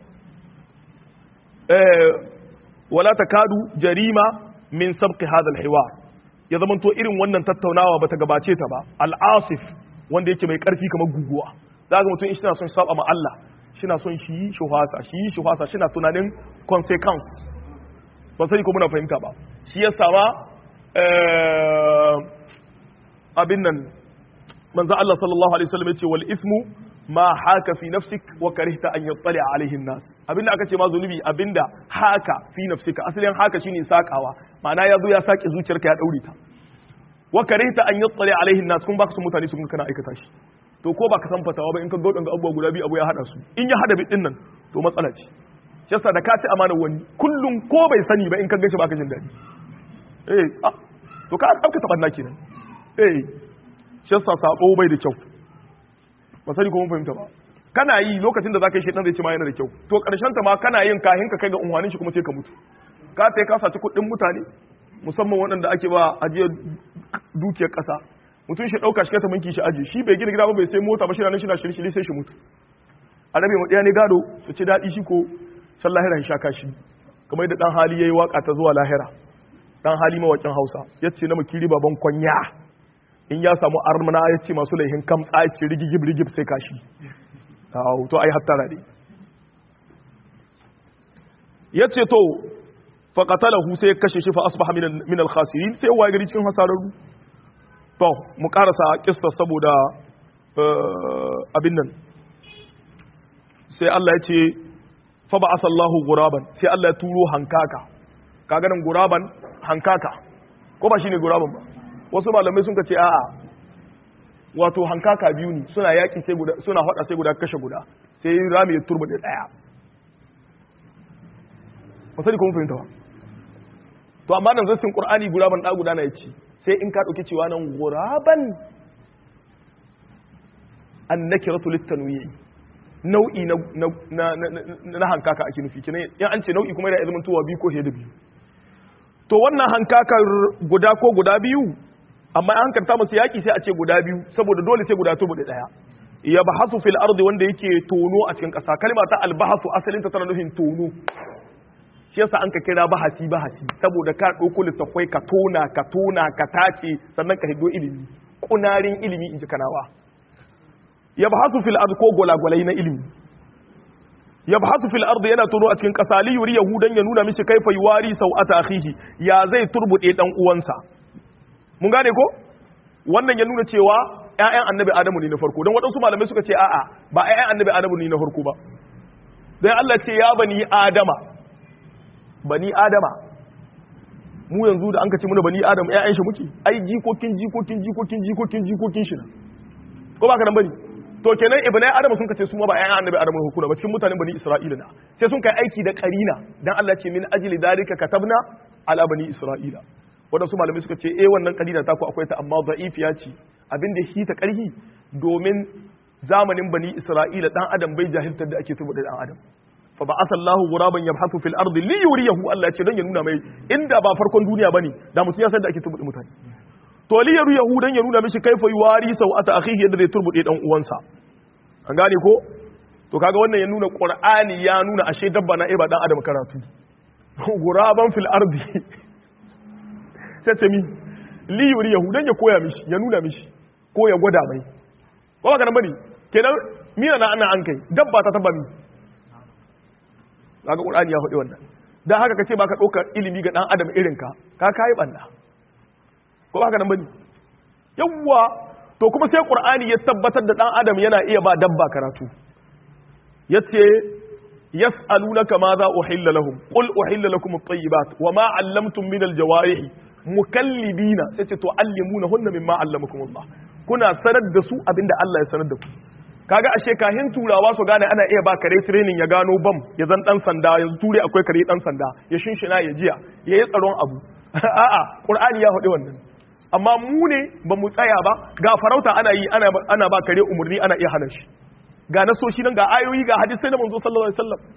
Speaker 1: eh wala takadu jarima min sabqi hadha al-hiwar ya zaman to irin wannan tattaunawa bata gabace ta ba al-asif wanda yake mai karfi kamar guguwa zaka mutum shi na son saba ma Allah shi na son shi shuhasa shi shuhasa shi na tunanin consequence ba sai ko muna fahimta ba shi ya sama abin nan manzo Allah sallallahu alaihi wasallam yace wal ismu ma haka fi nafsik wa karihta an yattali alaihi nas abinda aka ce ma zunubi abinda haka fi nafsika asalin haka shine sakawa ma'ana yazo ya sake zuciyarka ya daure ta wa karihta an yattali alaihi nas kun baka su mutane su kana aikata shi to ko baka san fatawa ba in ka gaudan ga abubuwa guda biyu abu ya hada su in ya hada bidin nan to matsala ce shi yasa da ka ci amanar wani kullum ko bai sani ba in ka gashi baka jin dadi eh ah to ka dauka tabanna kenan eh shi yasa sabo bai da kyau ba sani ko mun fahimta ba kana yi lokacin da zaka yi shedan zai ce ma yana da kyau to karshen ta ma kana yin kahin ka kai ga unwanin shi kuma sai ka mutu ka tai ka saci kuɗin mutane musamman waɗanda ake ba ajiyar dukiyar ƙasa mutum shi ɗauka shi ka ta minki shi aji shi bai gina gida ba bai sai mota ba shi na shi na shirye sai shi mutu a rabe mu ɗaya ne gado su ci daɗi shi ko san lahira sha kashi kamar yadda ɗan hali ya yi waƙa ta zuwa lahira ɗan hali mawaƙin hausa ya ce na makiri baban kwanya in ya samu armana ya ce masu laihin kamtsa ya ce rigigib rigib sai kashi to ai hattara ne ya ce to faƙatalahu sai kashe shi fa asbaha min al-khasirin sai waye gari cikin hasararru to mu karasa kissa saboda abin nan sai Allah ya ce fa ba'atha Allahu ghuraban sai Allah ya turo hankaka kaga nan ghuraban hankaka ko ba shine ghuraban ba wasu malamai sun ce a'a wato hankaka biyu ne suna yaki sai guda suna hada sai guda kashe guda sai rami ya turba da daya ba sai kuma fahimta ba to amma nan zasin qur'ani guraban da guda na yace sai in ka dauki cewa nan guraban annakiratu litanwi nau'i na na na hankaka ake nufi kina in an ce nau'i kuma yana zaman tuwa biyu ko he da biyu to wannan hankakar guda ko guda biyu amma an hankalta musu yaki sai a ce guda biyu saboda dole sai guda tubu da daya yabhasu fil ardi wanda yake tono a cikin ƙasa kalma ta albahasu asalin ta tana nufin tono shi yasa an ka kira bahasi bahasi saboda ka ɗauko littafai ka tona ka tona ka tace sannan ka hiddo ilimi kunarin ilimi in ji kanawa yabhasu fil ardi ko gwalagwalai na ilimi yabhasu fil ardi yana tono a cikin ƙasa li yuri yahudan ya nuna mishi kaifa yuwari sau'ata akhihi ya zai turbude dan uwansa mun gane ko wannan ya nuna cewa ƴaƴan annabi adamu ne na farko don waɗansu malamai suka ce a'a ba ƴaƴan annabi adamu ne na farko ba dan Allah ce ya bani adama bani adama mu yanzu da an ka ce muna bani adam ƴaƴan shi muke ai jikokin jikokin jikokin jikokin jikokin shi ko ba ka nan bane to kenan ibnai adam sun kace su ma ba ƴaƴan annabi adam hukuna ba cikin mutanen bani isra'ila na sai sun kai aiki da qarina dan Allah ce min ajli dalika katabna ala bani isra'ila wadansu malamai suka ce eh wannan qarina ta ku akwai ta amma da'ifiya ce abinda shi ta karhi domin zamanin bani isra'ila dan adam bai jahiltar da ake tubuda dan adam fa ba'atha Allahu ghuraban yabhathu fil ardi li yuriyahu Allah ce dan ya nuna mai inda ba farkon duniya bane da mutum ya san da ake tubuda mutane to li yuriyahu dan ya nuna mishi kaifa yuwari sau'ata akhihi yadda zai turbude dan uwansa an gane ko to kaga wannan ya nuna qur'ani ya nuna ashe dabba na iba dan adam karatu ghuraban fil ardi sai ce mi li yuriyahu dan ya koya mishi ya nuna mishi ko ya gwada mai ko ba kana bane kenan mina na ana an kai dabba ta tabba mi kaga qur'ani ya faɗi wannan dan haka kace baka ɗaukar ilimi ga dan adam irin ka ka kai banda ko haka nan bane yawwa to kuma sai qur'ani ya tabbatar da dan adam yana iya ba dabba karatu yace yas'alunaka ma za uhilla lahum qul uhilla lakum at-tayyibat wa ma 'allamtum min al-jawarih mukallibina sai ce to allimunahunna mimma 'allamakum Allah kuna sanar da su abinda Allah ya sanar da ku kaga ashe kahin turawa su gane ana iya ba kare training ya gano bam ya zan dan sanda yanzu ture akwai kare dan sanda ya shinshina ya jiya yayi tsaron abu a'a qur'ani ya faɗi wannan amma mu ne ba mu tsaya ba ga farauta ana yi ana ana ba kare umurni ana iya hana shi ga nasoshi nan ga ayoyi ga hadisi na manzo sallallahu alaihi wasallam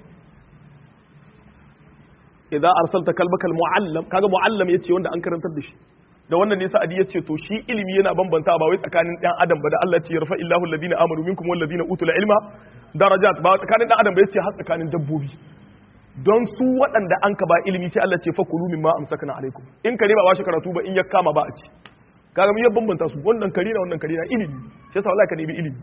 Speaker 1: idza arsalta kalbaka almuallam kaga muallam yace wanda an karantar da shi da wannan ne sa'adi yace to shi ilimi yana bambanta ba wai tsakanin dan adam ba da Allah ya ce yarfa illahu alladhina amanu minkum wal ladina utul ilma darajat ba tsakanin dan adam ba yace har tsakanin dabbobi don su waɗanda an ka ba ilimi sai Allah ce fakulu mimma amsakna alaikum in kare ba bashi karatu ba in ya kama ba a ci kaga mun ya bambanta su wannan kare na wannan kare na ilimi sai sa wallahi ka nemi ilimi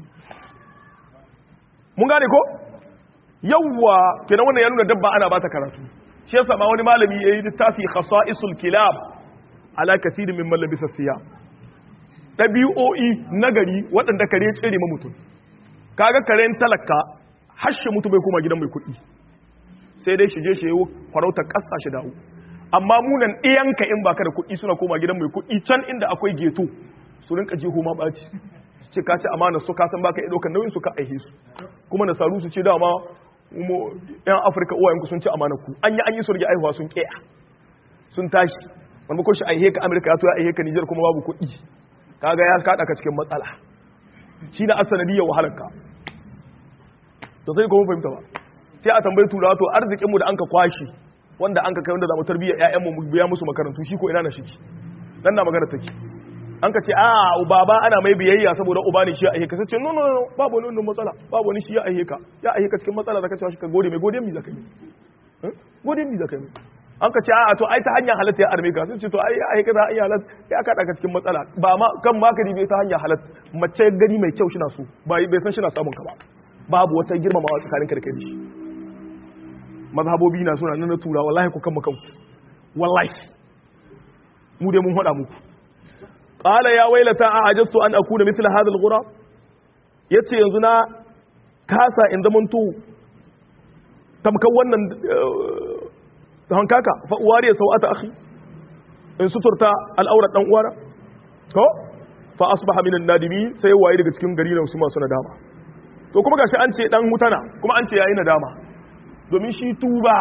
Speaker 1: mun gane ko yawwa kenan wannan ya nuna dabba ana ba ta karatu shi yasa ma wani malami yayi littafi khasa'isul kilab ala kathir min man labisa siyam dabi'o'i nagari waɗanda kare tsere ma mutum kaga karen talaka hashe mutum bai koma gidan mai kuɗi sai dai shi je shi yi farautar ƙasa shi dawo amma munan ɗiyanka in baka da kuɗi suna koma gidan mai kuɗi can inda akwai geto su rinka jiho ma ɓaci ce ka ci amana su ka san baka iya ɗaukar nauyin su ka aihe su kuma nasaru su ce dama yan afirka uwayenku sun ci amanar ku an yi an yi su rage aihuwa sun ƙeya sun tashi wanda ko shi aihe ka amurka ya to ya aihe ka nijar kuma babu kuɗi kaga ya kaɗa ka cikin matsala shi na asanadiyar wahalar ka to sai kuma fahimta ba sai a tambayi turawa to arzikin mu da anka kwashi wanda anka kai wanda za mu tarbiyya ƴaƴan mu biya musu makarantu shi ko ina na shiki dan na magana take an ka ce a baba ana mai biyayya saboda uba ne shi ya aihe ka sai ce no no no babu wani matsala babu wani shi ya aihe ka ya aihe ka cikin matsala zaka ce shi ka gode mai gode mi zaka yi gode mi zaka yi an ka ce a to ai ta hanyar halatta ya arme ka sai ce to ai ai ka ta hanyar halatta ya kada ka cikin matsala ba ma kan ma ka dibe ta hanyar halatta mace gani mai kyau shi na so ba bai san shi na samun ka ba babu wata girmamawa tsakanin ka da kai mazhabobi na suna nan na tura wallahi ku kanmu kanku wallahi mu dai mun hada muku qala ya wailata a ajastu an akuna mithla hadha al-ghurab yace yanzu na kasa in zamanto tamkan wannan hankaka fa uwariya sau'ata akhi in suturta al'aurat dan uwana ko fa asbaha minan nadimi sai waye daga cikin gari na su masu nadama to kuma gashi an ce dan mutana kuma an ce yayi nadama domin shi tuba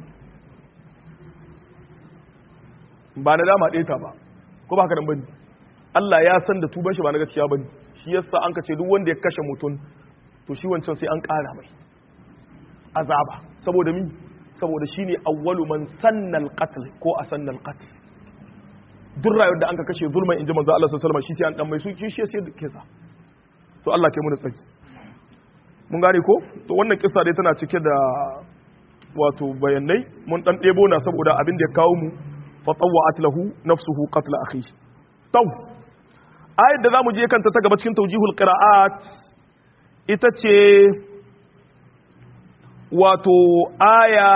Speaker 1: ba nadama ɗaya ta ba ko ba haka nan bane Allah ya san da tuban shi ba na gaskiya bane shi yasa an ka ce duk wanda ya kashe mutum to shi wancan sai an ƙara mai azaba saboda mi saboda shine awwalu man sanna al-qatl ko asanna al-qatl duk rayuwar da an ka kashe zulman inji manzo Allah sallallahu alaihi wasallam shi sai an dan mai su shi sai kisa to Allah kai mu da tsaki mun gane ko to wannan kissa dai tana cike da wato bayanai mun dan debo na saboda abin da ya kawo mu fa tawwa'at lahu nafsuhu qatl akhihi taw ayat da zamu je kanta ta gaba cikin tawjihul qira'at ita ce wato aya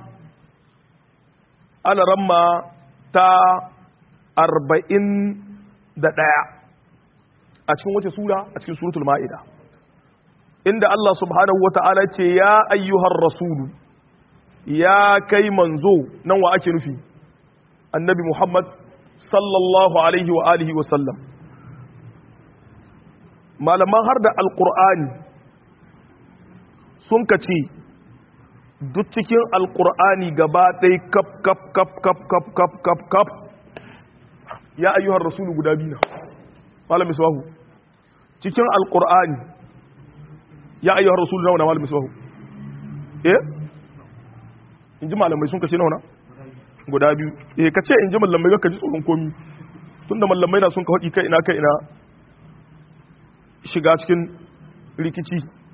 Speaker 1: alaramma ta arba'in da ɗaya a cikin wace sura a cikin suratul ma'ida inda Allah subhanahu wata'ala ce ya ayyuhar rasulu ya kai manzo nan wa ake nufi annabi Muhammad sallallahu alaihi wa alihi wa sallam malaman har da alqur'ani sun kace duk cikin alqur'ani gaba ɗaya kap kap kap kap kap kap kap kap ya ayyuhar rasulu guda biyu malam misbahu cikin alqur'ani ya ayyuhar rasulu nawa malam misbahu eh inji malamai sun kace nawa guda biyu eh kace inji malamai ka ji tsoron komi tunda malamai na sun ka hadi kai ina kai ina shiga cikin rikici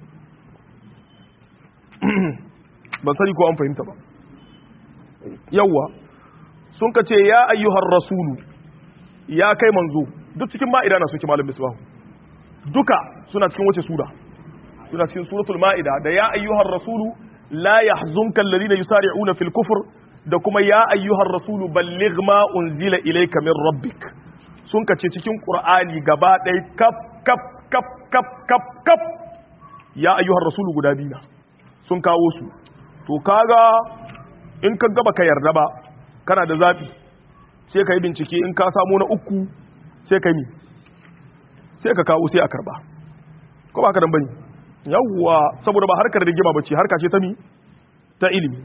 Speaker 1: ban sani ko an fahimta ba yawa sun kace ya ayyuhar rasulu ya kai manzo duk cikin ma'ida na suke malam misbahu duka suna cikin wace sura suna cikin suratul ma'ida da ya ayyuhar rasulu la yahzunka alladhina yusari'una fil kufr da kuma ya ayyuhar rasulu balligh ma unzila ilayka min rabbik sun kace cikin qur'ani gaba ɗaya kaf kaf kaf kaf kaf kaf ya ayyuhar rasulu guda biyu sun kawo su to kaga in ka gaba ka yarda ba kana da zafi sai ka yi bincike in ka samu na uku sai ka yi sai ka kawo sai a karba ko ba ka dan bane yawwa saboda ba harkar rigima bace harka ce ta mi ta ilimi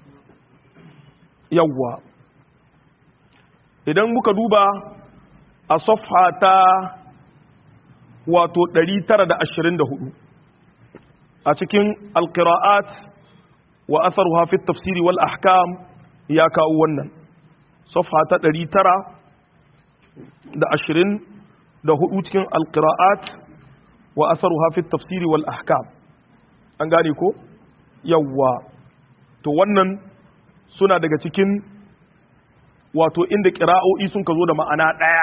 Speaker 1: yawwa idan muka duba a safha ta wato ɗari tara da ashirin da hudu a cikin alqira'at wa atharuha fi at-tafsir wal ahkam ya kawo wannan safha ta ɗari tara da ashirin da hudu cikin alqira'at wa atharuha fi at-tafsir wal ahkam an gane ko yawwa to wannan suna daga cikin wato inda qira'o'i sun ka zo da ma'ana daya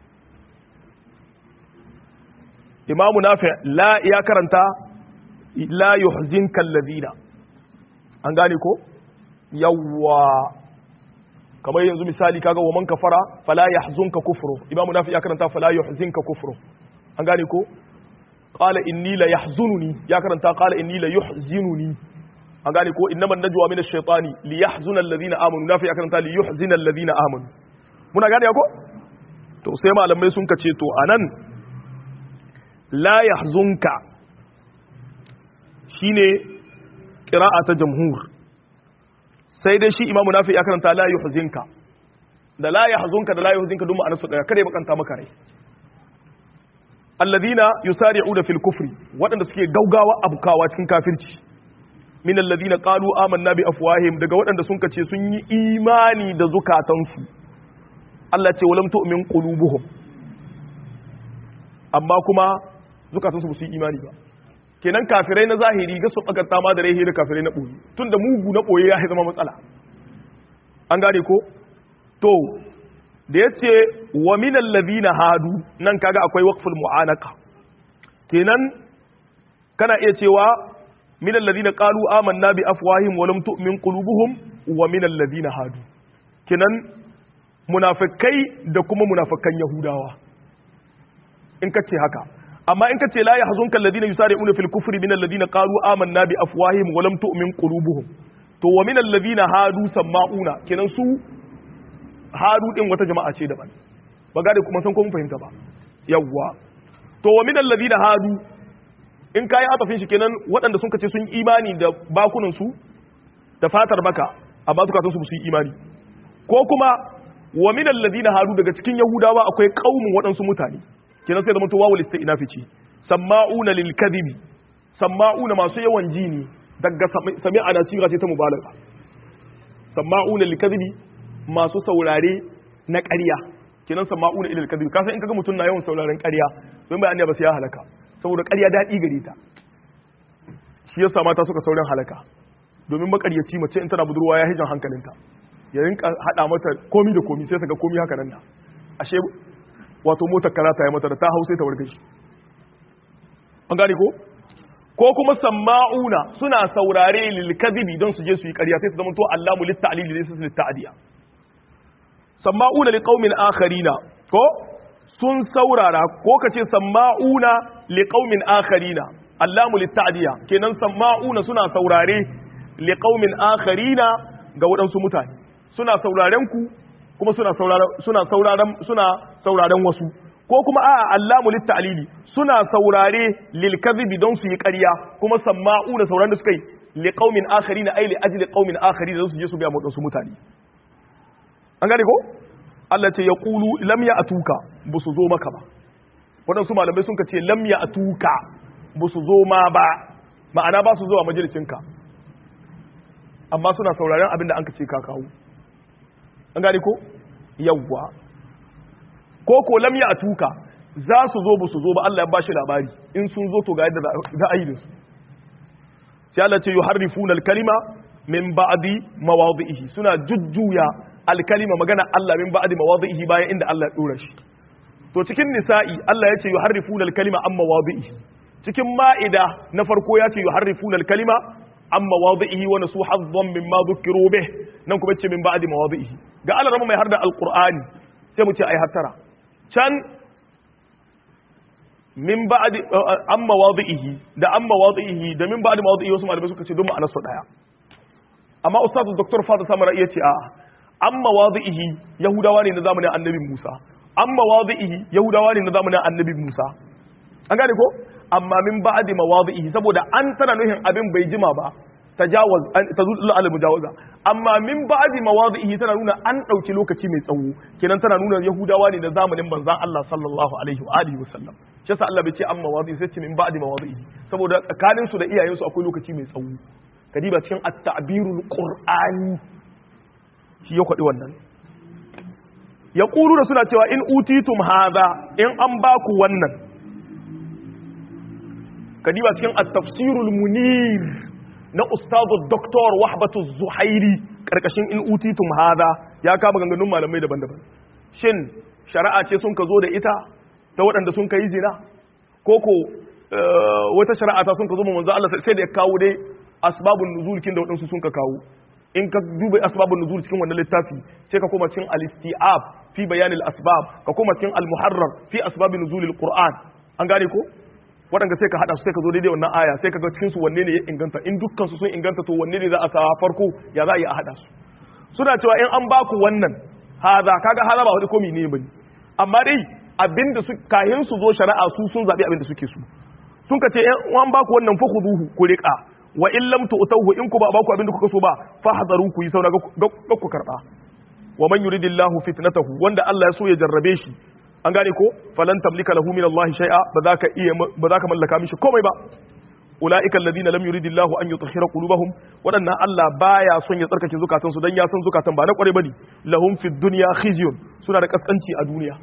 Speaker 1: imamu nafi la ya karanta la yuhzinka alladhina an gane ko yawwa kamar yanzu misali kaga wa man kafara fala yahzunka kufru imamu nafi ya karanta fala yuhzinka kufru an gane ko qala inni la yahzununi ya karanta qala inni la yuhzinuni an gane ko innaman najwa min ash-shaytani li yahzuna alladhina amanu nafi ya karanta li yuhzina alladhina amanu muna gane ko to sai malamai sun kace to anan la yahzunka shine qira'a ta jamhur sai dai shi imamu nafi ya karanta la yuhzinka da la yahzunka da la yuhzinka duk ma'anar su daya kada ya bakanta maka rai alladhina yusari'una fil kufri wadanda suke gaugawa abukawa cikin kafirci min alladhina qalu amanna bi afwahihim daga wadanda sun kace sun yi imani da zukatansu Allah ce walam tu'min qulubuhum amma kuma zukatansu ba su yi imani ba kenan kafirai na zahiri ga su bakanta ma da rai da kafirai na boye tunda mugu na boye ya zama matsala an gane ko to da yace wa min alladhina hadu nan kaga akwai waqful mu'anaka kenan kana iya cewa min alladhina qalu amanna bi afwahihim wa lam tu'min qulubuhum wa min alladhina hadu kenan munafikai da kuma munafikan yahudawa in kace haka amma in kace la yahzunka alladhina yusari'una fil kufri min alladhina qalu amanna bi afwahihim wa lam tu'min qulubuhum to wa min alladhina hadu sama'una kenan su hadu din wata jama'a ce daban ba gade kuma san ko mun fahimta ba yawwa to wa min alladhina hadu in kai atafin shi kenan waɗanda sun kace sun imani da bakunan su da fatar baka amma suka san su su yi imani ko kuma wa min alladhina hadu daga cikin yahudawa akwai qaumun waɗansu mutane kenan sai da mutu wawul istinafi ce sama'una lil kadhibi sama'una masu yawan jini daga sami'a da siga ce ta mubalagha sama'una lil kadhibi masu saurare na ƙarya kenan sama'una lil kadhibi kasan in kaga mutun na yawan sauraren ƙarya don bai annabi ba sai ya halaka saboda ƙarya dadi gare ta shi yasa mata suka saurin halaka domin makaryaci mace in tana budurwa ya hijin hankalinta ya rinka hada mata komi da komi sai ta ga komi haka nan da ashe wato motar karata ya mata da ta hau sai ta warga shi an gane ko ko kuma sama'una suna saurare lil kadhibi don su je su yi ƙarya sai su zama to allamu lit ta'lil laysa lit ta'diya sama'una liqaumin akharina ko sun saurara ko kace sama'una liqaumin akharina allamu lit ta'diya kenan sama'una suna saurare liqaumin akharina ga waɗansu mutane suna sauraren ku kuma suna sauraren suna sauraren suna sauraren wasu ko kuma a allamu lit ta'lili suna saurare lil kadhibi don su yi ƙarya kuma sama'una sauraren da suka yi liqaumin akharina ay li ajli qaumin akharina don su je su ga waɗansu mutane an gane ko Allah ce yaqulu lam ya'tuka busu zo maka ba waɗansu malamai sun ce lam ya'tuka busu zo ma ba ma'ana ba su zo a majalisinka amma suna sauraren abin da an ce ka kawo an gane ko yawwa ko ko lam ya atuka za su zo ba su zo ba Allah ya bashi labari in sun zo to ga yadda za a yi da su sai Allah ce yuharrifuna al-kalima min ba'di mawadhihi suna jujjuya al-kalima magana Allah min ba'di mawadhihi bayan inda Allah ya dora shi to cikin nisa'i Allah ya ce yuharrifuna al-kalima an mawadhihi cikin ma'ida na farko ya ce yuharrifuna al-kalima an mawadhihi wa nasu hazzan mimma dhukiru bih nan kuma ce min ba'di mawadhihi ga Allah rama mai harda al-Qur'ani sai mu ce ai hattara can min ba'di an mawadhihi da an mawadhihi da min ba'di mawadhihi wasu malamai suka ce don ma'anar su daya amma ustaz Dr. Fadil Samara iya ce a an mawadhihi yahudawa ne na zamanin annabi Musa an mawadhihi yahudawa ne na zamanin annabi Musa an gane ko amma min ba'di mawadhihi saboda an tana nuhin abin bai jima ba tajawaz tazul al mujawaza amma min ba'di mawadhihi tana nuna an dauki lokaci mai tsawo kenan tana nuna yahudawa ne na zamanin manzon Allah sallallahu alaihi wa alihi wasallam shi yasa Allah bai ce an mawadhihi sai ce min ba'di mawadhihi saboda tsakanin su da iyayen su akwai lokaci mai tsawo kadiba cikin at-ta'birul qur'ani shi ya kwadi wannan yaquluna suna cewa in utitum hadha in an baku wannan kadiba cikin at-tafsirul munir na ustadu doktor wahbatu zuhairi karkashin in utitum hada ya kama ganganun malamai daban-daban shin shari'a ce sun ka zo da ita ta waɗanda sun ka yi zina ko ko wata shari'a ta sun ka zo ma manzo Allah sai da ya kawo dai asbabun nuzul kin da waɗansu sun ka kawo in ka duba asbabun nuzul cikin wannan littafi sai ka koma cikin al-isti'ab fi bayanil asbab ka koma cikin al-muharrar fi asbabin nuzulil qur'an an gane ko waɗanda sai ka haɗa su sai ka zo daidai wannan aya sai ka ga cikinsu wanne ne ya inganta in dukkan su sun inganta to wanne ne za a sa farko ya za a yi a haɗa su suna cewa in an ba ku wannan haza kaga haza ba wani komi ne bane amma dai abinda su kayan su zo shari'a su sun zabi abinda suke su sun ka ce in an ba ku wannan fa khuduhu ku riqa wa in lam tu'tuhu in ku ba ba ku abinda kuka so ba fa hadaru ku yi sauna ga ku karba wa man yuridillahu fitnatahu wanda Allah ya so ya jarrabe shi an gane ko falan tamlika lahu min Allah shay'a ba za ka iya ba za ka mallaka mishi komai ba ulaika alladhina lam yuridillahu an yutahhira qulubahum wadannan Allah baya son ya tsarkake zukatan su dan ya san zukatan ba na kware bane lahum fid dunya khizyun suna da kaskanci a duniya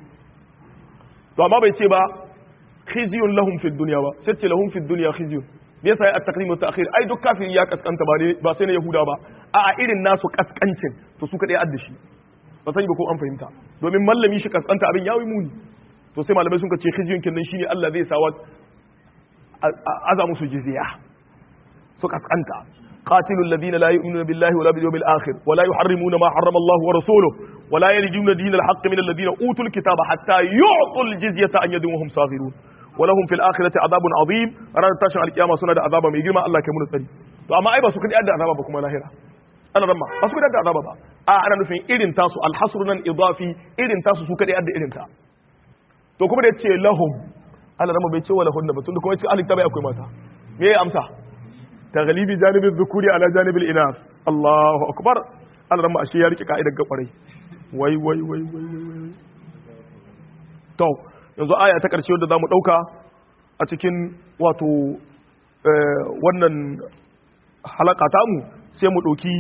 Speaker 1: to amma bai ce ba khizyun lahum fid dunya ba sai ce lahum fid dunya khizyun me yasa ya at-taqdim wa ta'khir ai duk kafiri ya kaskanta ba ne ba sai na yahuda ba a irin nasu kaskancin to su kadai addashi ba sani ba ko an fahimta domin mallami shi kaskanta abin yawi muni to sai malamai sun ka ce khizyun kinnan shine Allah zai sawa aza musu jizya su kaskanta qatilul ladina la yu'minuna billahi wala bil yawmil akhir wala yuharrimuna ma harrama Allah wa rasuluhu wala yalijuna dinal haqq min alladhina utul kitaba hatta yu'tul jizyata an yadin wa hum saghirun ولهم في الآخرة عذاب عظيم ranar tashin alkiyama suna da azaba mai girma Allah kai mu tsari to amma ai ba su kadi da azaba ba kuma lahira ana ramma ba su kadi da azaba ba a ana nufin irin tasu alhasr nan idafi irin tasu su kadi da irin ta to kuma da yace lahum Allah ramma bai ce wala hunna ba tunda kuma yace alif tabai akwai mata me yayi amsa taghlibi janibi dhukuri ala janibi al-inas Allahu akbar Allah ramma ashe ya rike ka'idar ga kwarai wai wai wai wai to yanzu aya ta ƙarshe wadda za mu ɗauka a cikin wato wannan halaka tamu sai mu ɗauki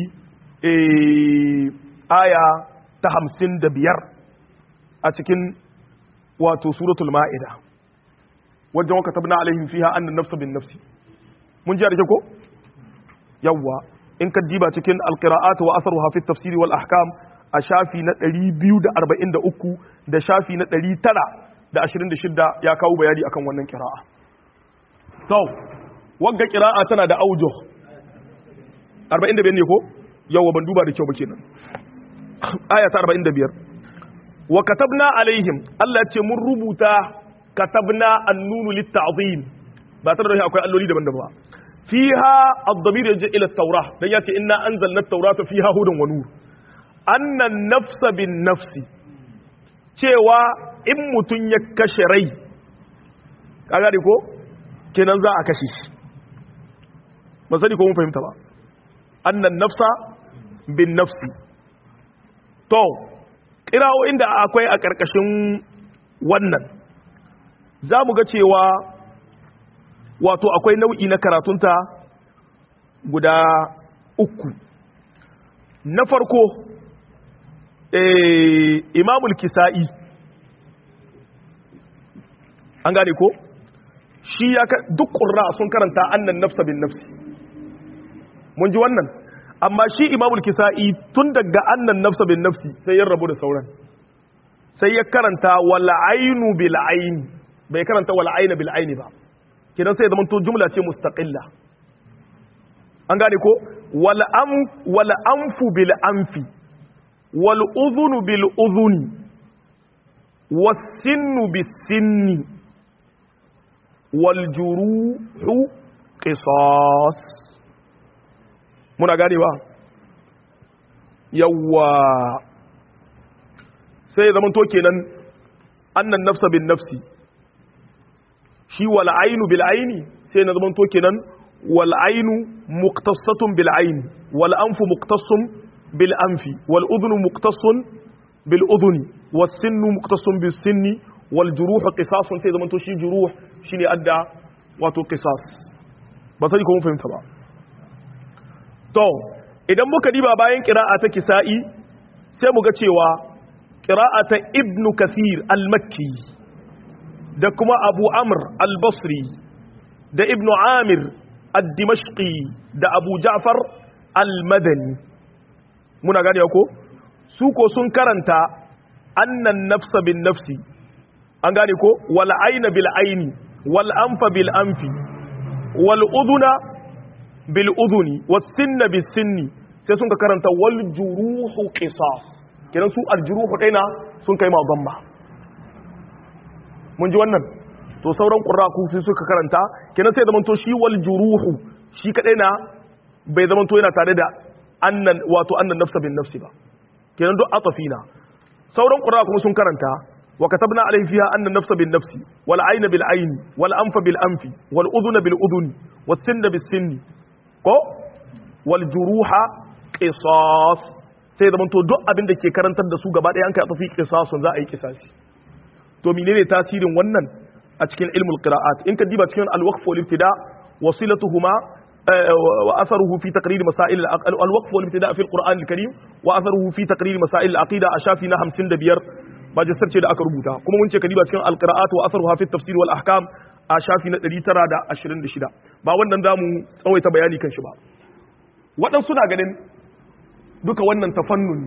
Speaker 1: aya ta hamsin da biyar a cikin wato suratul ma'ida wajen waka tabna alaihim fiha annan nafsa bin nafsi mun ji a ko yawwa in ka diba cikin alqira'at wa asaruha fi tafsiri wal ahkam a shafi na ɗari biyu da arba'in da uku da shafi na ɗari tara da ashirin da shida ya kawo bayani akan wannan qira'a to wagga qira'a tana da aujuh arba'in da biyar ne ko yawwa ban duba da kyau ba kenan aya ta arba'in da biyar wa katabna alaihim Allah ya ce mun rubuta katabna annunu litta'zim ba tare da akwai alloli daban-daban ba fiha ad-damir yaji ila at-taurah dan yace inna anzalna at-taurata fiha hudan wa nur anna an-nafsa bin-nafsi cewa in mutun ya kashe rai kaga dai ko kenan za a kashe shi ba sani ko mun fahimta ba anna an-nafsa bin-nafsi to kirawo inda akwai a karkashin wannan za mu ga cewa wato akwai nau'i na karatunta guda uku na farko eh, imamul kisa'i an gane ko shi ya duk ƙurra sun karanta annan nafsa bin nafsi mun ji wannan amma shi imamul kisa'i tun daga annan nafsa bin nafsi sai ya rabu da sauran sai ya karanta wal ainu bil aini bai karanta wal aina bil aini ba kidan sai zaman to jumla ce mustaqilla an gane ko wal am wal anfu bil anfi wal udhunu bil udhuni was sinnu bis sinni wal juruhu qisas muna gane ba yawa sai zaman to kenan annan nafsa bin nafsi shi wal ainu bil aini sai na zaman to kenan wal ainu muqtassatun bil aini wal anfu muqtassun bil anfi wal udhunu muqtassun bil udhuni was sinnu muqtassun bis sinni wal juruhu qisasun sai zaman to shi juruh shine adda wato qisas ba sai ko mun fahimta ba to idan muka diba bayan qira'a ta kisa'i sai mu ga cewa qira'a ta ibnu kathir al-makki da kuma abu amr al-basri da ibn amir al-dimashqi da abu ja'far al-madani muna gane ko su ko sun karanta annan nafsa bin nafsi an gane ko wal ayna bil ayni wal anfa bil anfi wal udhuna bil udhuni was sinna bis sinni sai sun ka karanta wal juruhu qisas kenan su al juruhu daina sun kai ma dhamma mun ji wannan to sauran qurra'u sai suka karanta kenan sai zaman to shi wal juruhu shi kadai na bai zaman to yana tare da annan wato annan nafsa bin nafsi ba kenan duk atafina sauran qurra'u kuma sun karanta wa katabna alayhi fiha annan nafsa bin nafsi wal ayna bil ayni wal anfa bil anfi wal udhuna bil udhuni was sinna bis sinni ko wal juruha qisas sai zaman to duk abin da ke karantar da su gaba ɗaya an kai atafi qisasun za a yi qisasi to menene tasirin wannan a cikin ilmul qira'at in ka diba cikin al-waqf wal ibtida wasilatuhuma wa atharuhu fi taqrir masail al-waqf wal ibtida fi al-Qur'an al-Karim wa atharuhu fi taqrir masail al-aqida a shafi na hamsin da biyar majistar ce da aka rubuta kuma mun ce ka diba cikin al-qira'at wa atharuha fi tafsir wal ahkam a shafi na ɗari tara da ashirin da shida ba wannan zamu tsawaita bayani kan shi ba waɗansu na ganin duka wannan tafannun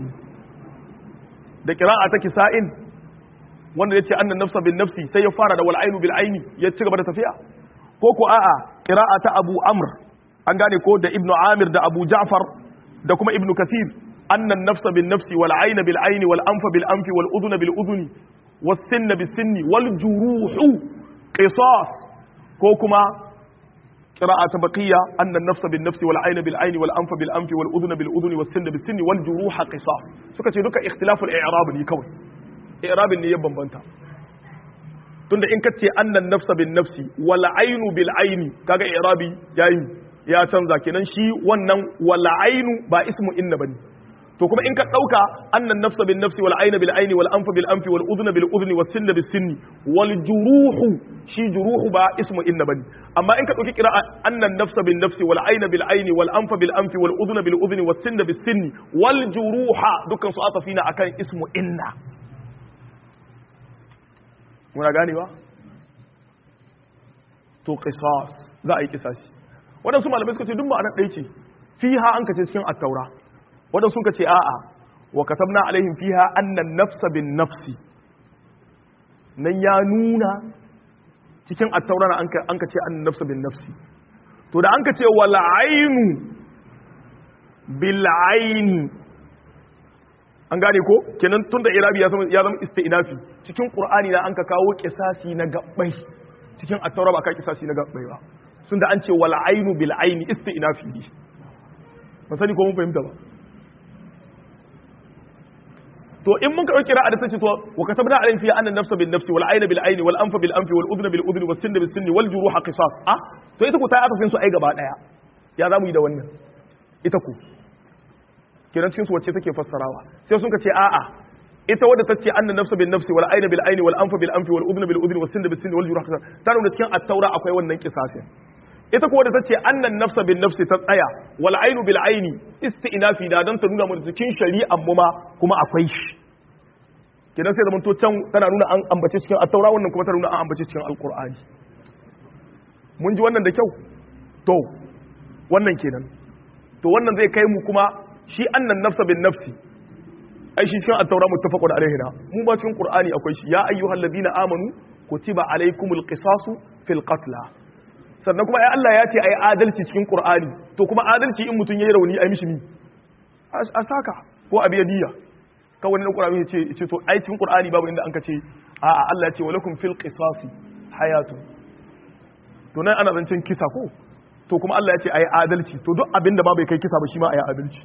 Speaker 1: da qira'a ta kisa'in wanda ya ce annan nafsa bin nafsi sai ya fara da wal ainu bil aini ya ci gaba da tafiya ko ko a'a qira'a ta Abu Amr an gane ko da Ibn Amir da Abu Ja'far da kuma Ibn Kathir annan nafsa bin nafsi wal aina bil aini wal anfa bil anfi wal udhuna bil udhuni was sinna bis sinni wal juruhu qisas ko kuma qira'a ta baqiya annan nafsa bin nafsi wal aina bil aini wal anfa bil anfi wal udhuna bil udhuni was sinna bis sinni wal juruha qisas suka ce duka ikhtilaful i'rab ne kawai i'rabin ne ya bambanta tunda in kace annan nafsa bin nafsi wal ainu bil aini kaga i'rabi yayi ya canza kenan shi wannan wal ainu ba ismu inna bane to kuma in ka dauka annan nafsa bin nafsi wal aina bil aini wal anfa bil anfi wal udhna bil udhni was sinna bis sinni wal juruhu shi juruhu ba ismu inna bane amma in ka dauki qira'a annan nafsa bin nafsi wal aina bil aini wal anfa bil anfi wal udhna bil udhni was sinna bis sinni wal juruha dukkan su atafina akan ismu inna muna ganewa to qisas za a yi kisasi waɗansu malamai suka ce duk ma'anar ɗaya ce fiha an kace cikin at-taura wadan sun kace a'a wa katabna alaihim fiha anna an-nafsa bin nafsi nan ya nuna cikin at-taura an ka an kace anna nafsa bin nafsi to da an kace wal ainu bil aini an gane ko kenan tunda irabi ya zama ya zama istinafi cikin qur'ani da an ka kawo kisasi na gabbai cikin at-taura ba ka kisasi na gabbai ba sun da an ce wal ainu bil aini istinafi ne ba sani ko mun fahimta ba to in mun ka dauki ra'a da tace to wa katabna alayhi fi anna nafsa bin nafsi wal ayna bil ayni wal anfa bil anfi wal udhna bil udhni was sinna bis sinni wal juruha qisas ah to ita ku ta aka su ai gaba daya ya zamu yi da wannan ita ku kenan cikin su wacce take fassarawa sai sun ka ce a'a ita wadda tace anna nafsa bin nafsi wal ayna bil ayni wal anfa bil anfi wal udhna bil udhni was sinna bis sinni wal juruha qisas ta nuna cikin at-taura akwai wannan qisasin ita kuwa da ta ce annan nafsa bin nafsi ta tsaya wal ainu bil aini isti'nafi da don ta nuna mu cikin shari'an mu ma kuma akwai shi kidan sai zaman to can tana nuna an ambace cikin at-taura wannan kuma tana nuna an ambace cikin al-qur'ani mun ji wannan da kyau to wannan kenan to wannan zai kai mu kuma shi annan nafsa bin nafsi ai shi cikin at-taura muttafaqun alaihi na mu ba cikin qur'ani akwai shi ya ayyuhal ladina amanu kutiba alaikumul qisasu fil qatl sannan kuma ai Allah ya ce ai adalci cikin Qur'ani to kuma adalci in mutun yayi rauni ai mishi ni a saka ko abiyadiya kawai ne Qur'ani ya ce ce to ai cikin Qur'ani babu inda an ka ce a a Allah ya ce walakum fil qisasi hayatu to nan ana zancen kisa ko to kuma Allah ya ce ai adalci to duk abinda ba bai kai kisa ba shi ma ai adalci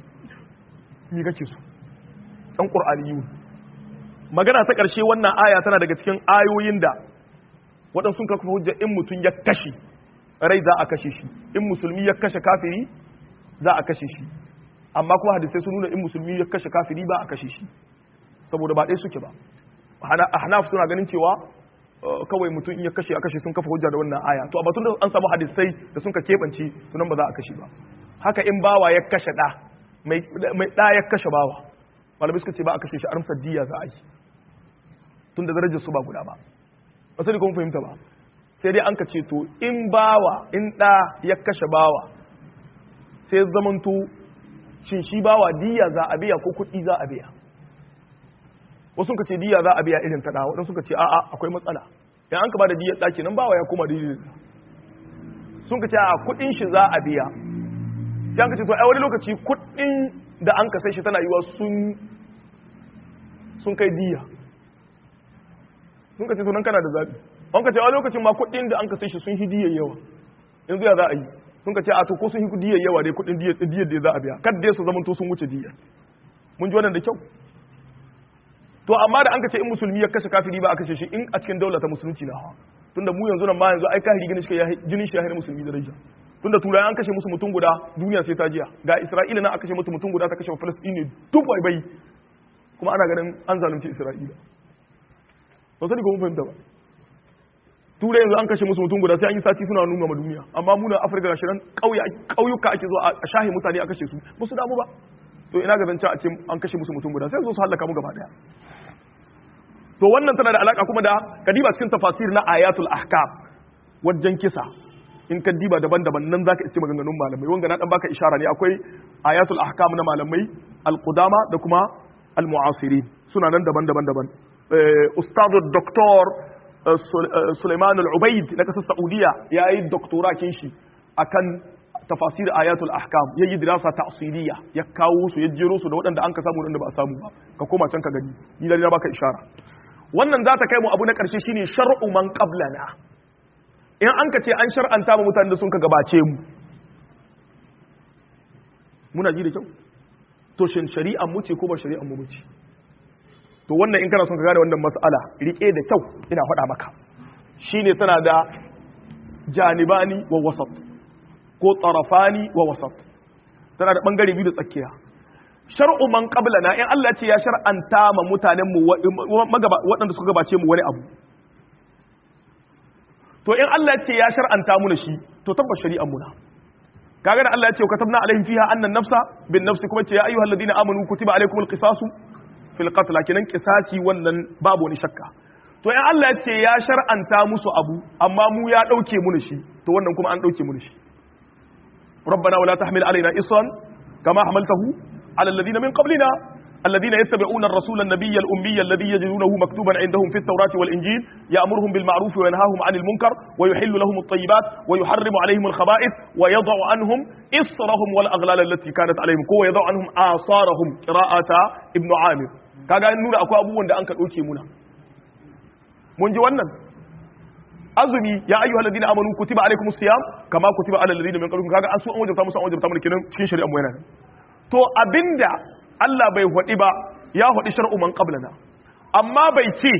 Speaker 1: ni kake so dan Qur'ani yi magana ta karshe wannan aya tana daga cikin ayoyin da waɗansu sun kafa hujja in mutun ya kashi rai za a kashe shi in musulmi ya kashe kafiri za a kashe shi amma kuma hadisai sun nuna in musulmi ya kashe kafiri ba a kashe shi saboda ba ɗaya suke ba ahnaf suna ganin cewa kawai mutum in ya kashe a kashe sun kafa hujja da wannan aya to a batun da an samu hadisai da sun ka keɓance sunan ba za a kashe ba haka in bawa ya kashe ɗa mai ɗa ya kashe bawa malamai suka ce ba a kashe shi armsar diya za a yi tun da darajar su ba guda ba ba sai kuma fahimta ba sai dai an ka ce to in bawa in ɗa ya kashe bawa sai zamanto shin shi bawa diya za a biya ko kuɗi za a biya wasu ka ce diya za a biya irin ta ɗa waɗansu ka ce a'a akwai matsala in an ka ba da diyar ɗaki nan bawa ya koma da diyar sun ka ce a kuɗin shi za a biya sai an ka ce to ai wani lokaci kuɗin da an ka sai shi tana yiwa sun sun kai diya sun ka ce to nan kana da zaɓi an ka ce a lokacin ma kuɗin da an ka sai shi sun hidiye yawa yanzu ya za a yi sun ka ce a to ko sun hidiye yawa dai kuɗin diyar da za a biya kad dai su zama to sun wuce diyar mun ji wannan da kyau to amma da an ka ce in musulmi ya kashe kafiri ba a kashe shi in a cikin daula ta musulunci na hawa tunda mu yanzu nan ma yanzu ai kahiri gani shi jinin shi ya hana musulmi daraja tunda turai an kashe musu mutum guda duniya sai ta jiya ga isra'ila na aka kashe mutum mutum guda ta kashe falastini duk bai bai kuma ana ganin an zalunci isra'ila ba sani ko mun fahimta ba turai yanzu an kashe musu mutum guda sai an yi sati suna nuna ma duniya amma muna afirka ga shirin ƙauyuka ake zo a shahi mutane a kashe su ba su damu ba to ina ga zance a ce an kashe musu mutum guda sai zo su halaka mu gaba daya to wannan tana da alaka kuma da kadiba cikin tafasir na ayatul ahkam wajen kisa in ka diba daban-daban nan zaka isi maganganun malamai wanga na dan baka ishara ne akwai ayatul ahkam na malamai al-qudama da kuma al-mu'asirin suna nan daban-daban daban ustadu doktor Sulaiman al-Ubaid na kasar Saudiya yayi doktora kin shi akan tafasir ayatul ahkam yayi dirasa ta'siliya ya kawo su ya jero su da waɗanda an ka samu da ba a samu ba ka koma can ka gani ni da na baka ishara wannan za ta kai mu abu na ƙarshe shine shar'u man qablana in an ka ce an shar'anta mu mutanen da sun ka gabace mu muna ji da kyau to shin shari'an mu ce ko ba shari'an mu ce to wannan in kana son ka gane wannan mas'ala rike da kyau ina faɗa maka shine tana da janibani wa wasat ko tarafani wa wasat tana da bangare biyu da tsakiya shar'u man qablana in Allah ce ya shar'anta ma mutanen mu waɗanda suka gabace mu wani abu to in Allah ce ya shar'anta mu shi to tabbas shari'an mu na kaga da Allah ya ce katabna alaihim fiha anna an-nafsa bin nafsi kuma ce ya ayyuhal ladina amanu kutiba alaykumul qisasu fil qatl kinan qisasi wannan babu wani shakka to in Allah ya ce ya shar'anta musu abu amma mu ya dauke mu shi to wannan kuma an dauke mu shi rabbana wala tahmil alaina isran kama hamaltahu ala alladhina min qablina الذين يتبعون الرسول النبي الأمي الذي يجدونه مكتوبا عندهم في التوراة والإنجيل يأمرهم بالمعروف وينهاهم عن المنكر ويحل لهم الطيبات ويحرم عليهم الخبائث ويضع عنهم إصرهم والأغلال التي كانت عليهم ويضع عنهم آثارهم قراءة ابن عامر kaga nuna akwai abubuwan da an ka dauke muna mun ji wannan azumi ya ayyuhal ladina amanu kutiba alaykumus siyam kama kutiba alal ladina min qablikum kaga an so an wajabta musu an wajabta mana kenan cikin shari'a mu yana to abinda Allah bai hudi ba ya hudi shar'u man qablana amma bai ce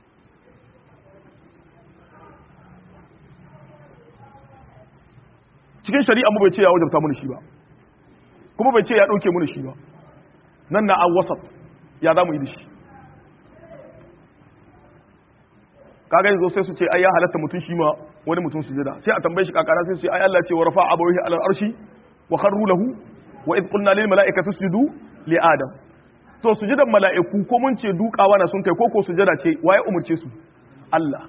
Speaker 1: cikin shari'a mu bai ce ya wajabta mana shi ba kuma bai ce ya dauke mana shi ba nan na awwasat ya za mu yi da shi kaga yanzu sai su ce ai ya halatta mutum shi ma wani mutum sujada sai a tambaye shi kakara sai su ce ai Allah ce wa rafa abawahi ala arshi wa kharru lahu wa id qulna lil malaikati isjudu li adam to sujudan mala'iku ko mun ce dukawa na sun kai ko ko sujada ce waye umurce su Allah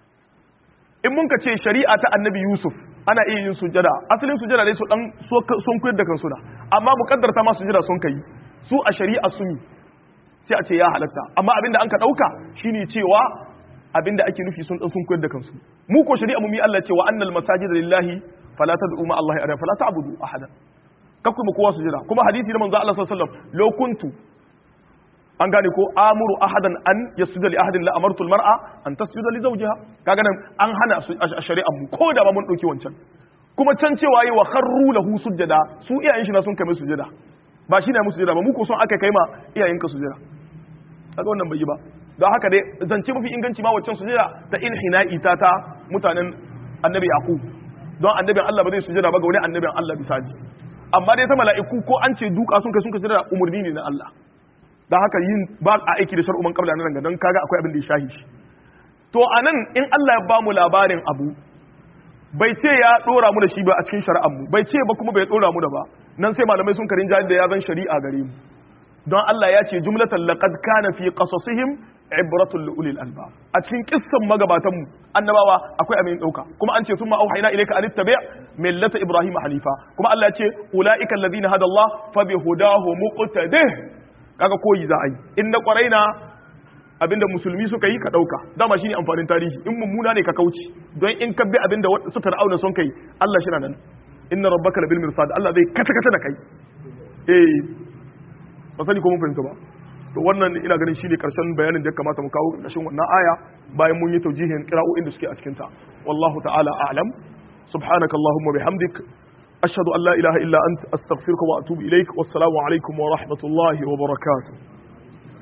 Speaker 1: in mun ka ce shari'a ta annabi Yusuf ana iya yin sujada asalin sujada dai su dan sun koyar da kansu da amma muqaddarta ma sujada sun kai su a shari'a sun sai a ce ya halatta amma abinda an ka dauka shine cewa abinda ake nufi sun dan sun koyar da kansu mu ko shari'a mu mi Allah ce wa annal masajida lillahi fala tad'u ma Allah ara fala ta'budu ahada kakku mu kowa sujada kuma hadisi da manzo Allah sallallahu alaihi wasallam law kuntu an gane ko amuru ahadan an yasjuda li ahadin la amartu al mar'a an tasjuda li zawjiha kaga nan an hana su a shari'ar mu ko da ba mun dauki wancan kuma can cewa yi wa kharru lahu sujada su iyayen shi na sun kai mai sujada ba shi ne musu sujada ba mu ko son aka kai ma iyayenka sujada kaga wannan bai yi ba don haka dai zance mafi inganci ma waccan sujada ta inhina'i ta ta mutanen annabi yaqub don annabin Allah ba zai sujada ba ga wani annabin Allah bisali amma dai ta mala'iku ko an ce duka sun kai sun kai sujada umurni ne na Allah don haka yin ba a aiki da shar'u man qabla nan don kaga akwai abin da ya shahi shi to anan in Allah ya ba mu labarin abu bai ce ya dora mu da shi ba a cikin shari'ar mu bai ce ba kuma bai dora mu da ba nan sai malamai sun karin jari da ya zan shari'a gare mu don Allah ya ce jumlatan laqad kana fi qasasihim ibratun li ulil albab a cikin kissan magabatan mu annabawa akwai abin dauka kuma an ce summa auhayna ilayka an tattabi' millata ibrahim hanifa kuma Allah ya ce ulaika alladhina hada Allah fa bi hudahu muqtadih kaga koyi za a yi in na kwaraina abinda musulmi suka yi ka dauka dama shine amfanin tarihi in mummuna ne ka kauce don in ka bi abinda su fir'auna sun kai Allah shi nan inna rabbaka labil mirsad Allah zai kata kata da kai eh ba sani ko mun fahimta ba to wannan ina ganin shine karshen bayanin da ya kamata mu kawo karshen wannan aya bayan mun yi taujihin qira'o'in da suke a cikin ta wallahu ta'ala a'lam subhanaka allahumma bihamdik ashhadu an la ilaha illa anta astaghfiruka wa atubu ilaik wassalamu alaikum wa rahmatullahi wa barakatuh